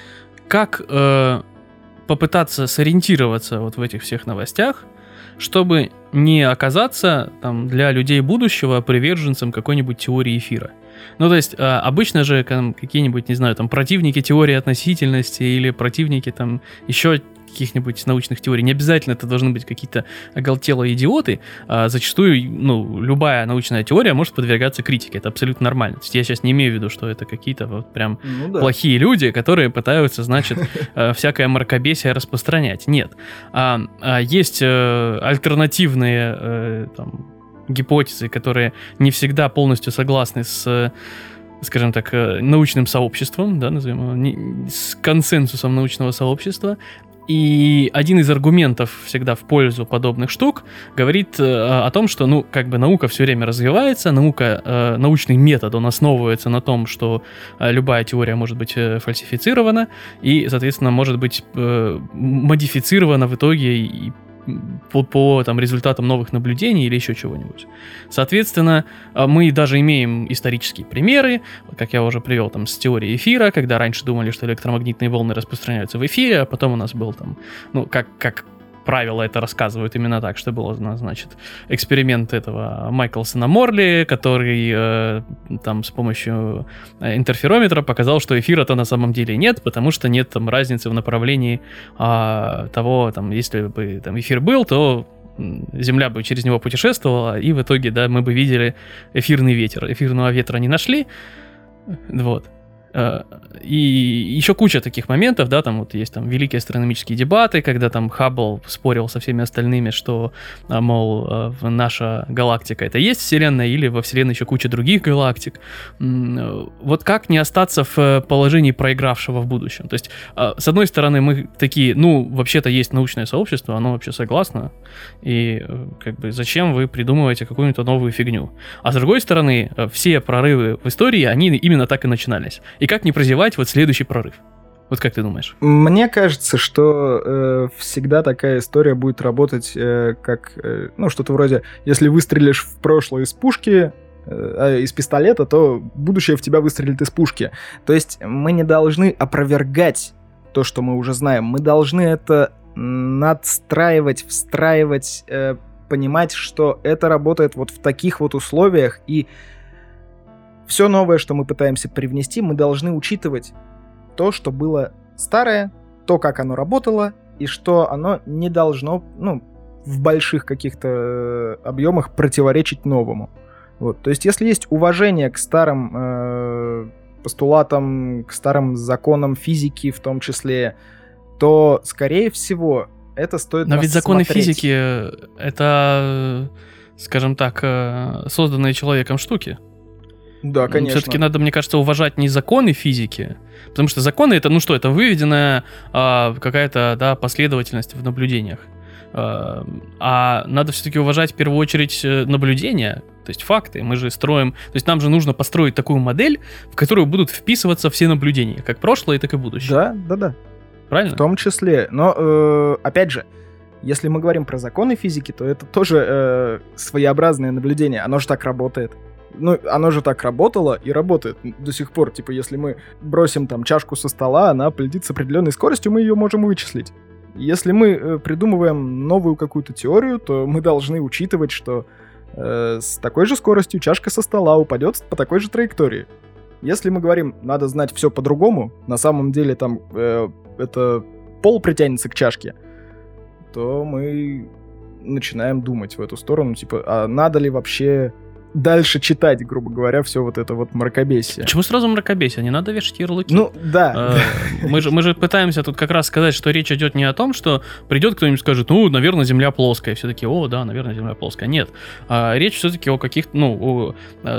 Как э, попытаться сориентироваться вот в этих всех новостях, чтобы не оказаться там, для людей будущего приверженцем какой-нибудь теории эфира? Ну, то есть, э, обычно же там, какие-нибудь, не знаю, там, противники теории относительности или противники там еще каких-нибудь научных теорий, не обязательно это должны быть какие-то оголтелые идиоты, а зачастую, ну, любая научная теория может подвергаться критике, это абсолютно нормально. То есть я сейчас не имею в виду, что это какие-то вот прям ну, да. плохие люди, которые пытаются, значит, всякое мракобесие распространять. Нет. Есть альтернативные там гипотезы, которые не всегда полностью согласны с, скажем так, научным сообществом, да, назовем его, с консенсусом научного сообщества. И один из аргументов всегда в пользу подобных штук говорит э, о том, что, ну, как бы наука все время развивается, наука, э, научный метод, он основывается на том, что э, любая теория может быть э, фальсифицирована и, соответственно, может быть э, модифицирована в итоге и По, по там, результатам новых наблюдений или еще чего-нибудь. Соответственно, мы даже имеем исторические примеры, как я уже привел, там, с теорией эфира, когда раньше думали, что электромагнитные волны распространяются в эфире, а потом у нас был там, ну, как, как правила это рассказывают именно так, что был, значит, эксперимент этого Майклсона Морли, который э, там с помощью интерферометра показал, что эфира-то на самом деле нет, потому что нет там разницы в направлении э, того, там, если бы там эфир был, то Земля бы через него путешествовала, и в итоге, да, мы бы видели эфирный ветер. Эфирного ветра не нашли, вот. И еще куча таких моментов, да, там вот есть там великие астрономические дебаты, когда там Хаббл спорил со всеми остальными, что, мол, наша галактика это есть Вселенная, или во Вселенной еще куча других галактик. Вот как не остаться в положении проигравшего в будущем? То есть, с одной стороны, мы такие, ну, вообще-то есть научное сообщество, оно вообще согласно, и как бы зачем вы придумываете какую-то новую фигню? А с другой стороны, все прорывы в истории, они именно так и начинались. И как не прозевать вот следующий прорыв? Вот как ты думаешь? Мне кажется, что э, всегда такая история будет работать э, как, э, ну, что-то вроде, если выстрелишь в прошлое из пушки, э, из пистолета, то будущее в тебя выстрелит из пушки. То есть мы не должны опровергать то, что мы уже знаем. Мы должны это надстраивать, встраивать, э, понимать, что это работает вот в таких вот условиях, и все новое, что мы пытаемся привнести, мы должны учитывать то, что было старое, то, как оно работало, и что оно не должно, ну, в больших каких-то объемах противоречить новому. Вот. То есть, если есть уважение к старым э, постулатам, к старым законам физики в том числе, то, скорее всего, это стоит Но ведь законы смотреть. физики — это, скажем так, созданные человеком штуки. Да, конечно. Все-таки надо, мне кажется, уважать не законы физики, потому что законы это, ну что, это выведенная а, какая-то, да, последовательность в наблюдениях. А, а надо все-таки уважать в первую очередь наблюдения, то есть факты. Мы же строим, то есть нам же нужно построить такую модель, в которую будут вписываться все наблюдения, как прошлое, так и будущее. Да, да, да. Правильно? В том числе. Но, э, опять же, если мы говорим про законы физики, то это тоже э, своеобразное наблюдение. Оно же так работает. Ну, оно же так работало и работает до сих пор. Типа, если мы бросим там чашку со стола, она полетит с определенной скоростью, мы ее можем вычислить. Если мы э, придумываем новую какую-то теорию, то мы должны учитывать, что э, с такой же скоростью чашка со стола упадет по такой же траектории. Если мы говорим, надо знать все по-другому, на самом деле там э, это пол притянется к чашке, то мы начинаем думать в эту сторону, типа, а надо ли вообще дальше читать, грубо говоря, все вот это вот мракобесие. Почему сразу мракобесие? Не надо вешать ярлыки. Ну, да. Мы же, мы же пытаемся тут как раз сказать, что речь идет не о том, что придет кто-нибудь и скажет, ну, наверное, Земля плоская. Все такие, о, да, наверное, Земля плоская. Нет. Речь все-таки о каких-то, ну, о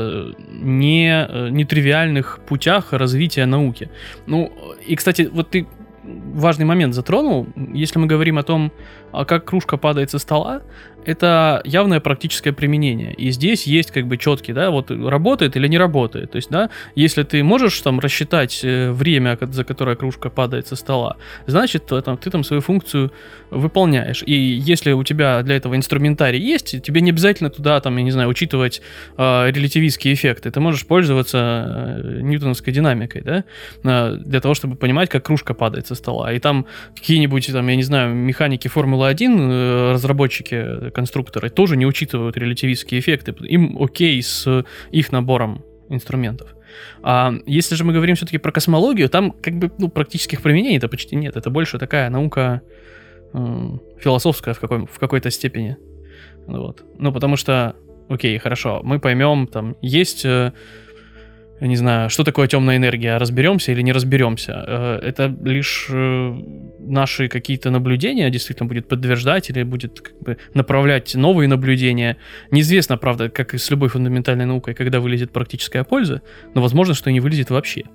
не нетривиальных путях развития науки. Ну, и, кстати, вот ты важный момент затронул. Если мы говорим о том, как кружка падает со стола, это явное практическое применение. И здесь есть как бы четкий, да, вот работает или не работает. То есть, да, если ты можешь там рассчитать время, за которое кружка падает со стола, значит, там, ты там свою функцию выполняешь. И если у тебя для этого инструментарий есть, тебе не обязательно туда, там, я не знаю, учитывать э, релятивистские эффекты. Ты можешь пользоваться э, ньютоновской динамикой, да, э, для того, чтобы понимать, как кружка падает со стола. И там какие-нибудь, там, я не знаю, механики Формулы один, э, разработчики, конструкторы тоже не учитывают релятивистские эффекты. Им окей с их набором инструментов. А если же мы говорим все-таки про космологию, там как бы ну, практических применений-то почти нет. Это больше такая наука э, философская в, какой, в какой-то степени. Вот. Ну, потому что, окей, хорошо, мы поймем, там, есть... Э, я не знаю, что такое темная энергия, разберемся или не разберемся. Это лишь наши какие-то наблюдения действительно будет подтверждать или будет как бы направлять новые наблюдения. Неизвестно, правда, как и с любой фундаментальной наукой, когда вылезет практическая польза, но возможно, что и не вылезет вообще.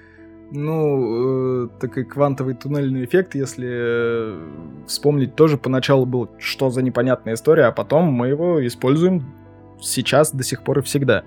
Ну, э, такой квантовый туннельный эффект, если э, вспомнить, тоже поначалу был, что за непонятная история, а потом мы его используем сейчас, до сих пор и всегда.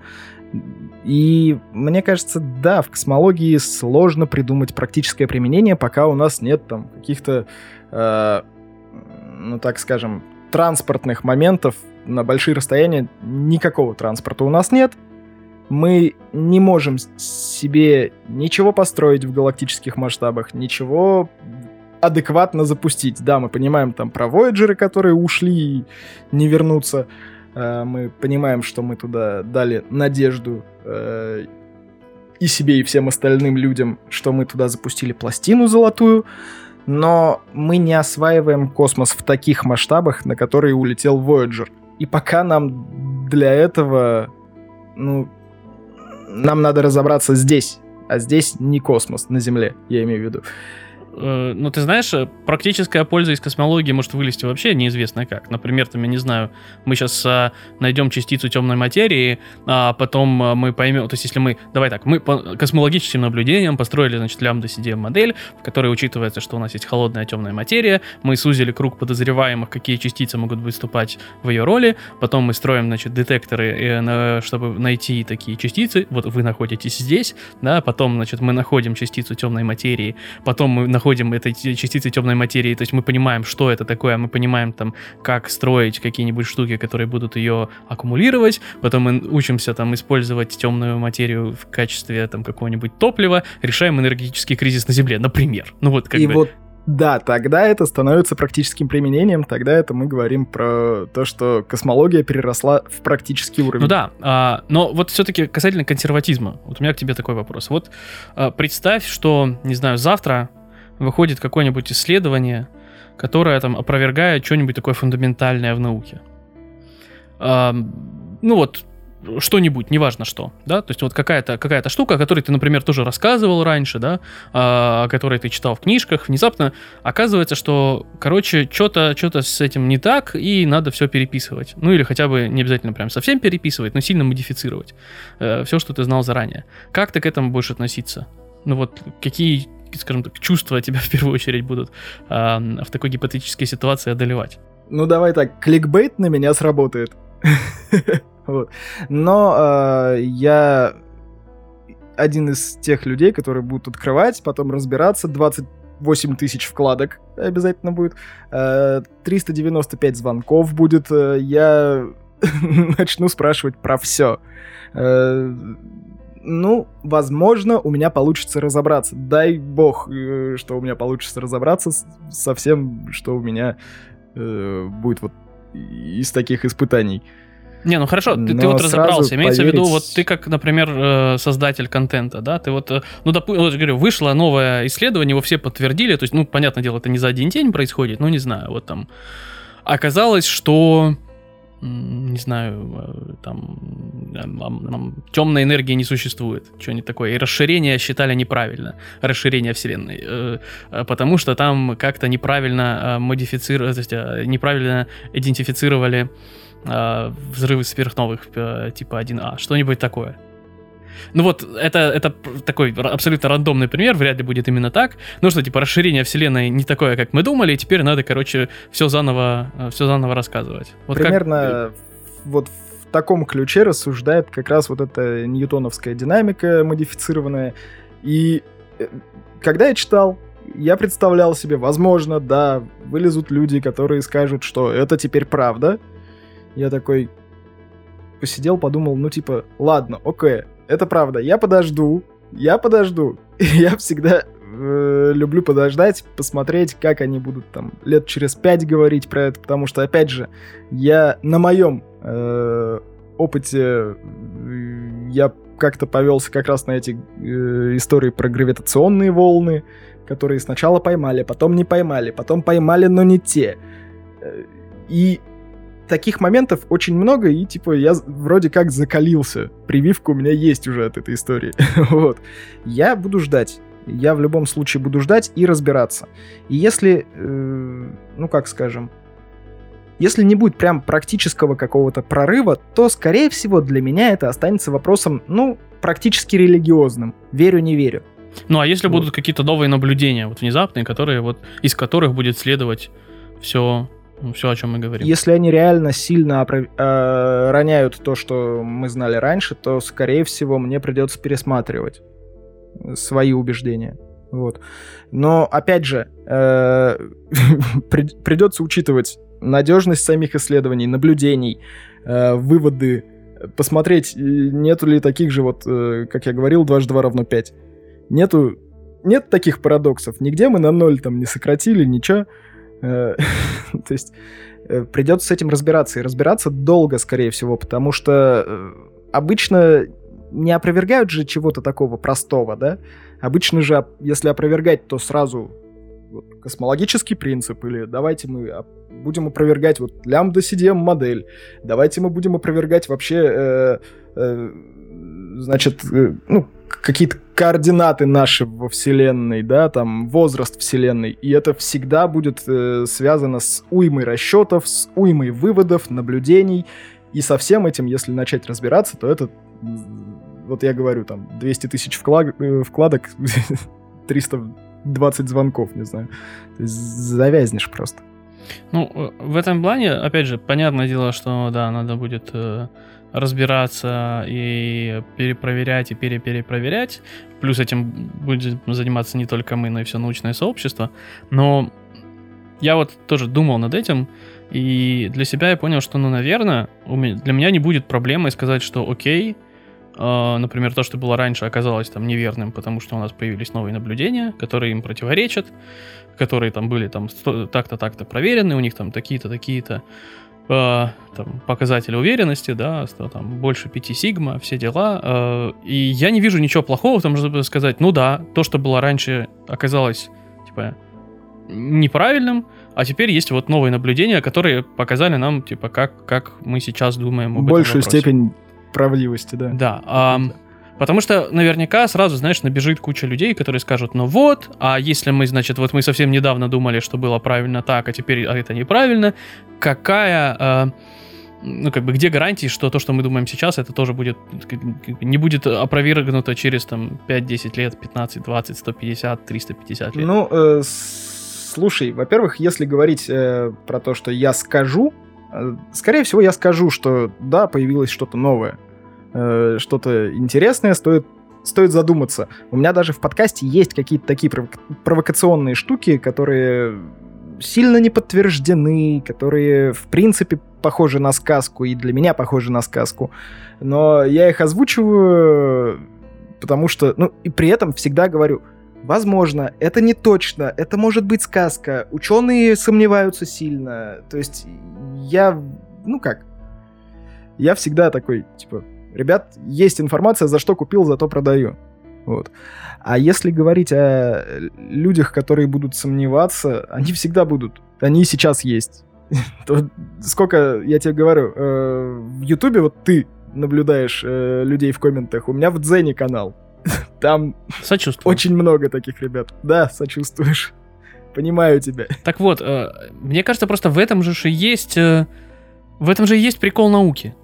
И мне кажется, да, в космологии сложно придумать практическое применение, пока у нас нет там каких-то, э, ну так скажем, транспортных моментов на большие расстояния. Никакого транспорта у нас нет. Мы не можем себе ничего построить в галактических масштабах, ничего адекватно запустить. Да, мы понимаем там про Voyager'ы, которые ушли и не вернутся. Мы понимаем, что мы туда дали надежду э, и себе, и всем остальным людям, что мы туда запустили пластину золотую, но мы не осваиваем космос в таких масштабах, на которые улетел Voyager. И пока нам для этого, ну, нам надо разобраться здесь, а здесь не космос на Земле, я имею в виду. Ну, ты знаешь, практическая польза из космологии может вылезти вообще неизвестно как. Например, там, я не знаю, мы сейчас а, найдем частицу темной материи, а потом мы поймем, то есть если мы, давай так, мы по космологическим наблюдениям построили, значит, лямбда-си ди эм-модель, в которой учитывается, что у нас есть холодная темная материя, мы сузили круг подозреваемых, какие частицы могут выступать в ее роли, потом мы строим, значит, детекторы, чтобы найти такие частицы, вот вы находитесь здесь, да, потом, значит, мы находим частицу темной материи, потом мы находим находим этой частицы темной материи, то есть мы понимаем, что это такое, мы понимаем там, как строить какие-нибудь штуки, которые будут ее аккумулировать, потом мы учимся там использовать темную материю в качестве там какого-нибудь топлива, решаем энергетический кризис на Земле, например. Ну вот как И бы... вот да, тогда это становится практическим применением, тогда это мы говорим про то, что космология переросла в практический уровень. Ну да, а, но вот все-таки касательно консерватизма, вот у меня к тебе такой вопрос. Вот а, представь, что, не знаю, завтра выходит какое-нибудь исследование, которое там опровергает что-нибудь такое фундаментальное в науке. А, ну вот, что-нибудь, неважно что, да, то есть вот какая-то, какая-то штука, о которой ты, например, тоже рассказывал раньше, да, о которой ты читал в книжках, внезапно оказывается, что, короче, что-то, что-то с этим не так, и надо все переписывать. Ну или хотя бы не обязательно прям совсем переписывать, но сильно модифицировать э, все, что ты знал заранее. Как ты к этому будешь относиться? Ну вот, какие, скажем так, чувства тебя в первую очередь будут э, в такой гипотетической ситуации одолевать? Ну давай так, кликбейт на меня сработает. Вот. Но э, я один из тех людей, которые будут открывать, потом разбираться, двадцать восемь тысяч вкладок обязательно будет, э, триста девяносто пять звонков будет, э, я начну спрашивать про все. Э, ну, возможно, у меня получится разобраться. Дай бог, э, что у меня получится разобраться с, со всем, что у меня э, будет вот из таких испытаний. Не, ну хорошо, ты, ты вот разобрался. Имеется поверить... в виду, вот ты как, например, создатель контента, да, ты вот, ну, допустим, вот, говорю, вышло новое исследование, его все подтвердили, то есть, ну, понятное дело, это не за один день происходит, ну, не знаю, вот там оказалось, что, не знаю, там, темной энергии не существует, что-нибудь такое, и расширение считали неправильно, расширение Вселенной, потому что там как-то неправильно модифицировали, то есть неправильно идентифицировали взрывы сверхновых типа один А, что-нибудь такое. Ну вот, это, это такой абсолютно рандомный пример, вряд ли будет именно так. Ну что, типа, расширение вселенной не такое, как мы думали, и теперь надо, короче, все заново, все заново рассказывать. Вот примерно как... вот в таком ключе рассуждает как раз вот эта ньютоновская динамика модифицированная. И когда я читал, я представлял себе, возможно, да, вылезут люди, которые скажут, что это теперь правда. Я такой посидел, подумал, ну типа, ладно, окей, это правда, я подожду, я подожду. Я всегда э, люблю подождать, посмотреть, как они будут там лет через пять говорить про это, потому что, опять же, я на моем э, опыте, э, я как-то повелся как раз на эти э, истории про гравитационные волны, которые сначала поймали, потом не поймали, потом поймали, но не те. И таких моментов очень много, и, типа, я вроде как закалился. Прививка у меня есть уже от этой истории. Вот. Я буду ждать. Я в любом случае буду ждать и разбираться. И если, э, ну, как скажем, если не будет прям практического какого-то прорыва, то, скорее всего, для меня это останется вопросом, ну, практически религиозным. Верю, не верю. Ну, а если вот будут какие-то новые наблюдения, вот внезапные, которые вот, из которых будет следовать все... Все, о чем мы говорим. Если они реально сильно оправ... э, роняют то, что мы знали раньше, то, скорее всего, мне придется пересматривать свои убеждения. Вот. Но, опять же, э, придется учитывать надежность самих исследований, наблюдений, э, выводы, посмотреть, нету ли таких же, вот, э, как я говорил, дважды два равно пять. Нету, нет таких парадоксов. Нигде мы на ноль там не сократили, ничего. То есть придется с этим разбираться. И разбираться долго, скорее всего, потому что обычно не опровергают же чего-то такого простого, да? Обычно же, если опровергать, то сразу вот, космологический принцип, или давайте мы будем опровергать вот лямбда-си ди эм-модель, давайте мы будем опровергать вообще, э, э, значит, э, ну, какие-то координаты наши во Вселенной, да, там возраст Вселенной, и это всегда будет э, связано с уймой расчетов, с уймой выводов, наблюдений, и со всем этим, если начать разбираться, то это, вот я говорю, там, двести тысяч вклад, э, вкладок, триста двадцать звонков, не знаю, то есть завязнешь просто. Ну, в этом плане, опять же, понятное дело, что, да, надо будет... Э... разбираться и перепроверять и переперепроверять. Плюс этим будет заниматься не только мы, но и все научное сообщество. Но я вот тоже думал над этим, и для себя я понял, что, ну, наверное, для меня не будет проблемой сказать, что окей, э, например, то, что было раньше, оказалось там неверным, потому что у нас появились новые наблюдения, которые им противоречат, которые там были там так-то, так-то проверены, у них там такие-то, такие-то Uh, там, показатели уверенности, да, что там больше пяти сигма, все дела. Uh, и я не вижу ничего плохого в том, чтобы сказать, ну да, то, что было раньше, оказалось, типа, неправильным, а теперь есть вот новые наблюдения, которые показали нам, типа, как, как мы сейчас думаем об большую этом вопросе. Степень правдивости, да. Да. Um, Потому что наверняка сразу, знаешь, набежит куча людей, которые скажут, ну вот, а если мы, значит, вот мы совсем недавно думали, что было правильно так, а теперь а это неправильно, какая, э, ну как бы, где гарантии, что то, что мы думаем сейчас, это тоже будет, не будет опровергнуто через там пять-десять лет, пятнадцать, двадцать, сто пятьдесят, триста пятьдесят лет? Ну, э, слушай, во-первых, если говорить э, про то, что я скажу, э, скорее всего, я скажу, что да, появилось что-то новое. Что-то интересное, стоит, стоит задуматься. У меня даже в подкасте есть какие-то такие провока- провокационные штуки, которые сильно не подтверждены, которые, в принципе, похожи на сказку, и для меня похожи на сказку. Но я их озвучиваю, потому что... Ну, и при этом всегда говорю, возможно, это не точно, это может быть сказка. Ученые сомневаются сильно. То есть я... Ну как? Я всегда такой, типа... Ребят, есть информация, за что купил, зато продаю. Вот. А если говорить о людях, которые будут сомневаться, они всегда будут. Они и сейчас есть. Сколько, я тебе говорю, в Ютубе вот ты наблюдаешь людей в комментах, у меня в Дзене канал. Там очень много таких ребят. Да, сочувствуешь. Понимаю тебя. Так вот, мне кажется, просто в этом же и есть... В этом же и есть прикол науки.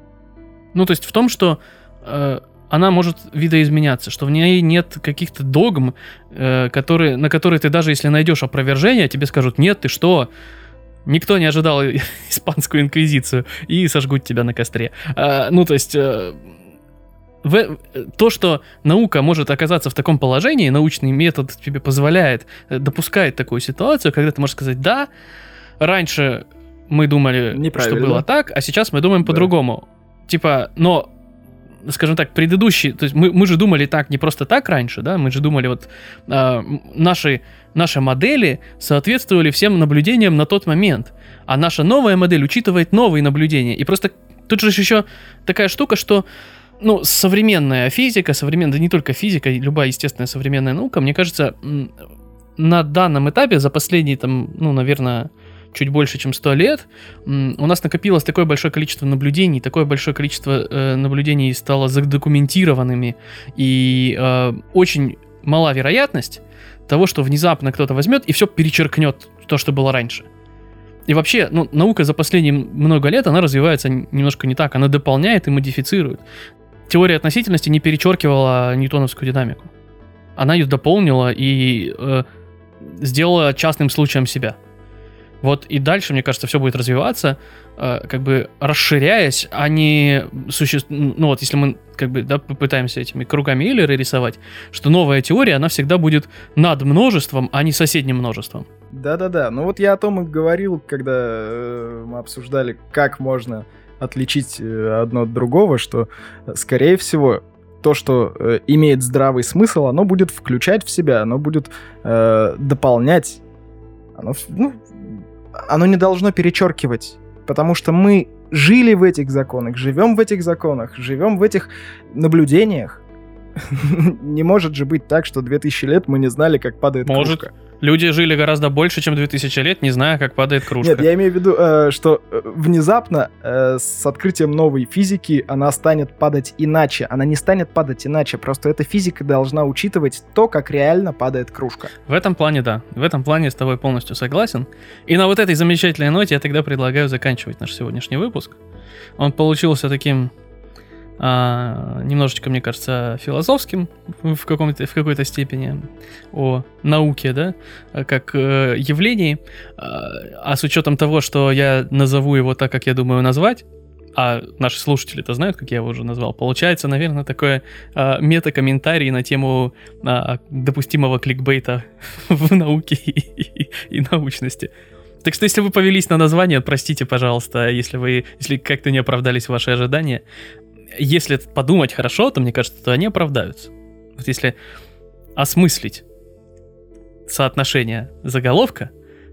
Ну, то есть в том, что э, она может видоизменяться, что в ней нет каких-то догм, э, которые, на которые ты даже если найдешь опровержение, тебе скажут, нет, ты что, никто не ожидал испанскую инквизицию, и сожгут тебя на костре. Э, ну, то есть э, в, то, что наука может оказаться в таком положении, научный метод тебе позволяет, допускает такую ситуацию, когда ты можешь сказать, да, раньше мы думали, что было так, а сейчас мы думаем да. по-другому. Типа, но, скажем так, предыдущие, то есть мы, мы же думали так не просто так раньше, да, мы же думали вот э, наши, наши модели соответствовали всем наблюдениям на тот момент, а наша новая модель учитывает новые наблюдения. И просто тут же еще такая штука, что, ну, современная физика, современная, да не только физика, любая естественная современная наука, мне кажется, на данном этапе за последние, там, ну, наверное... чуть больше, чем сто лет, у нас накопилось такое большое количество наблюдений, такое большое количество э, наблюдений стало задокументированными, и э, очень мала вероятность того, что внезапно кто-то возьмет и все перечеркнет то, что было раньше. И вообще, ну, наука за последние много лет, она развивается немножко не так, она дополняет и модифицирует. Теория относительности не перечеркивала ньютоновскую динамику. Она ее дополнила и э, сделала частным случаем себя. Вот и дальше, мне кажется, все будет развиваться, э, как бы расширяясь, а не существует... Ну вот, если мы как бы, да, попытаемся этими кругами Эйлера рисовать, что новая теория, она всегда будет над множеством, а не соседним множеством. Да-да-да, ну вот я о том и говорил, когда э, мы обсуждали, как можно отличить одно от другого, что, скорее всего, то, что э, имеет здравый смысл, оно будет включать в себя, оно будет э, дополнять, оно, ну, оно не должно перечеркивать, потому что мы жили в этих законах, живем в этих законах, живем в этих наблюдениях. Не может же быть так, что две тысячи лет мы не знали, как падает может. кружка. Люди жили гораздо больше, чем две тысячи лет, не зная, как падает кружка. Нет, я имею в виду, э, что внезапно э, с открытием новой физики она станет падать иначе. Она не станет падать иначе, просто эта физика должна учитывать то, как реально падает кружка. В этом плане, да. В этом плане я с тобой полностью согласен. И на вот этой замечательной ноте я тогда предлагаю заканчивать наш сегодняшний выпуск. Он получился таким... А, немножечко, мне кажется, философским в, каком-то, в какой-то степени о науке, да, как э, явлении, а, а с учетом того, что я назову его так, как я думаю назвать, а наши слушатели-то знают, как я его уже назвал, получается, наверное, такой а, мета-комментарий на тему а, допустимого кликбейта в науке и, и, и научности. Так что, если вы повелись на название, простите, пожалуйста, если вы, если как-то не оправдались ваши ожидания. Если подумать хорошо, то, мне кажется, то они оправдаются. Вот если осмыслить соотношение заголовка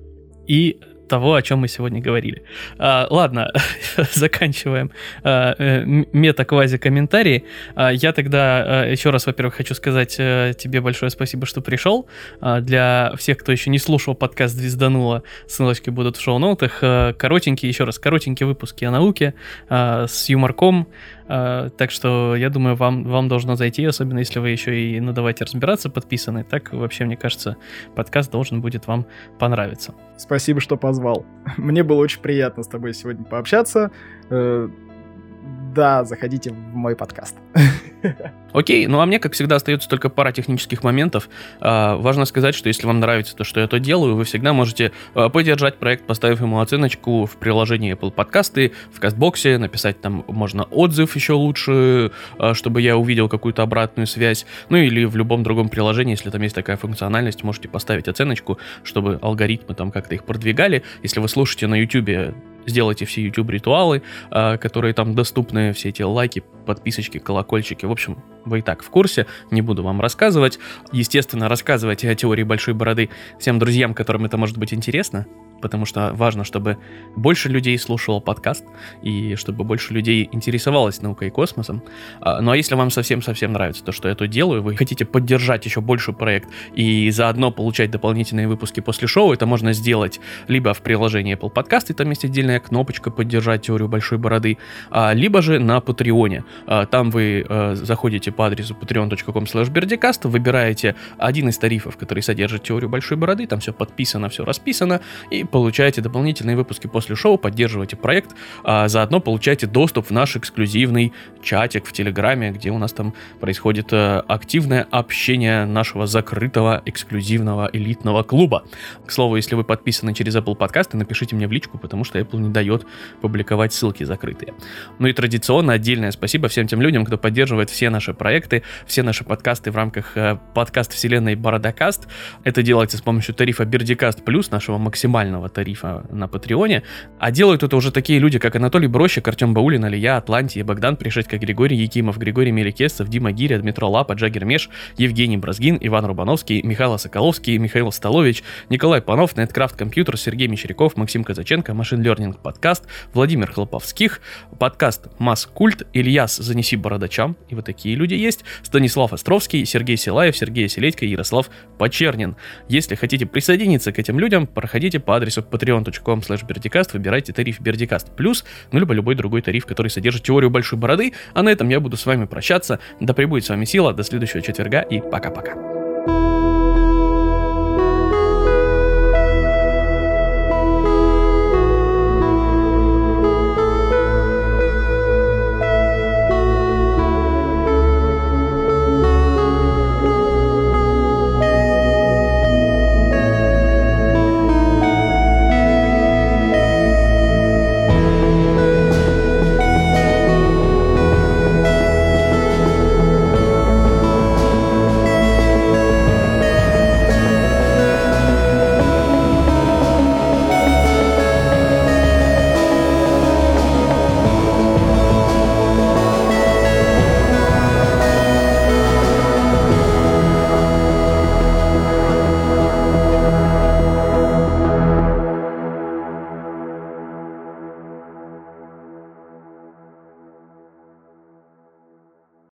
и того, о чем мы сегодня говорили. А, ладно, заканчиваем а, мета-квази-комментарии. А, я тогда а, еще раз, во-первых, хочу сказать а, тебе большое спасибо, что пришел. А, для всех, кто еще не слушал подкаст «Звездануло», ссылочки будут в шоу-ноутах. А, коротенькие, еще раз, коротенькие выпуски о науке а, с юморком. Uh, так что, я думаю, вам, вам должно зайти, особенно если вы еще и на «Давайте разбираться» подписаны. Так, вообще, мне кажется, подкаст должен будет вам понравиться. Спасибо, что позвал. Мне было очень приятно с тобой сегодня пообщаться. Uh, да, заходите в мой подкаст. Окей, ну а мне, как всегда, остается только пара технических моментов. А, важно сказать, что если вам нравится то, что я то делаю, вы всегда можете а, поддержать проект, поставив ему оценочку в приложении Apple Подкасты, в Кастбоксе, написать там можно отзыв еще лучше, а, чтобы я увидел какую-то обратную связь. Ну или в любом другом приложении, если там есть такая функциональность, можете поставить оценочку, чтобы алгоритмы там как-то их продвигали. Если вы слушаете на YouTube, сделайте все YouTube-ритуалы, а, которые там доступны, все эти лайки, подписочки, колокольчики. В общем, вы и так в курсе, не буду вам рассказывать. Естественно, рассказывайте о теории большой бороды всем друзьям, которым это может быть интересно, потому что важно, чтобы больше людей слушало подкаст и чтобы больше людей интересовалось наукой и космосом. Ну а если вам совсем-совсем нравится то, что я тут делаю, вы хотите поддержать еще больше проект и заодно получать дополнительные выпуски после шоу, это можно сделать либо в приложении Apple Подкасты, там есть отдельная кнопочка «Поддержать теорию большой бороды», либо же на Патреоне. Там вы заходите по адресу patreon точка com слэш бердикаст, выбираете один из тарифов, который содержит теорию большой бороды, там все подписано, все расписано, и получаете дополнительные выпуски после шоу, поддерживаете проект, а заодно получаете доступ в наш эксклюзивный чатик в Телеграме, где у нас там происходит а, активное общение нашего закрытого, эксклюзивного, элитного клуба. К слову, если вы подписаны через Apple подкасты, напишите мне в личку, потому что Apple не дает публиковать ссылки закрытые. Ну и традиционно отдельное спасибо всем тем людям, кто поддерживает все наши проекты, все наши подкасты в рамках э, подкаст-вселенной Бородакаст. Это делается с помощью тарифа Бердикаст Плюс, нашего максимального тарифа на Патреоне. А делают это уже такие люди, как Анатолий Брощик, Артем Баулин, Алия, Атлантия, Богдан Пришедько, Григорий Якимов, Григорий Меликесов, Дима Гиря, Дмитро Лапа, Джагер Меш, Евгений Бразгин, Иван Рубановский, Михаил Соколовский, Михаил Столович, Николай Панов, Неткрафт Компьютер, Сергей Мещеряков, Максим Казаченко, Машин Learning подкаст, Владимир Хлоповских, подкаст Масс Культ, Ильяс Занеси Бородачам, и вот такие люди есть, Станислав Островский, Сергей Силаев, Сергей Селедько и Ярослав Почернин. Если хотите присоединиться к этим людям, проходите по адресу patreon точка com слэш бердикаст, выбирайте тариф Бердикаст Плюс, ну либо любой другой тариф, который содержит теорию большой бороды, а на этом я буду с вами прощаться. Да пребудет с вами сила, до следующего четверга и пока-пока.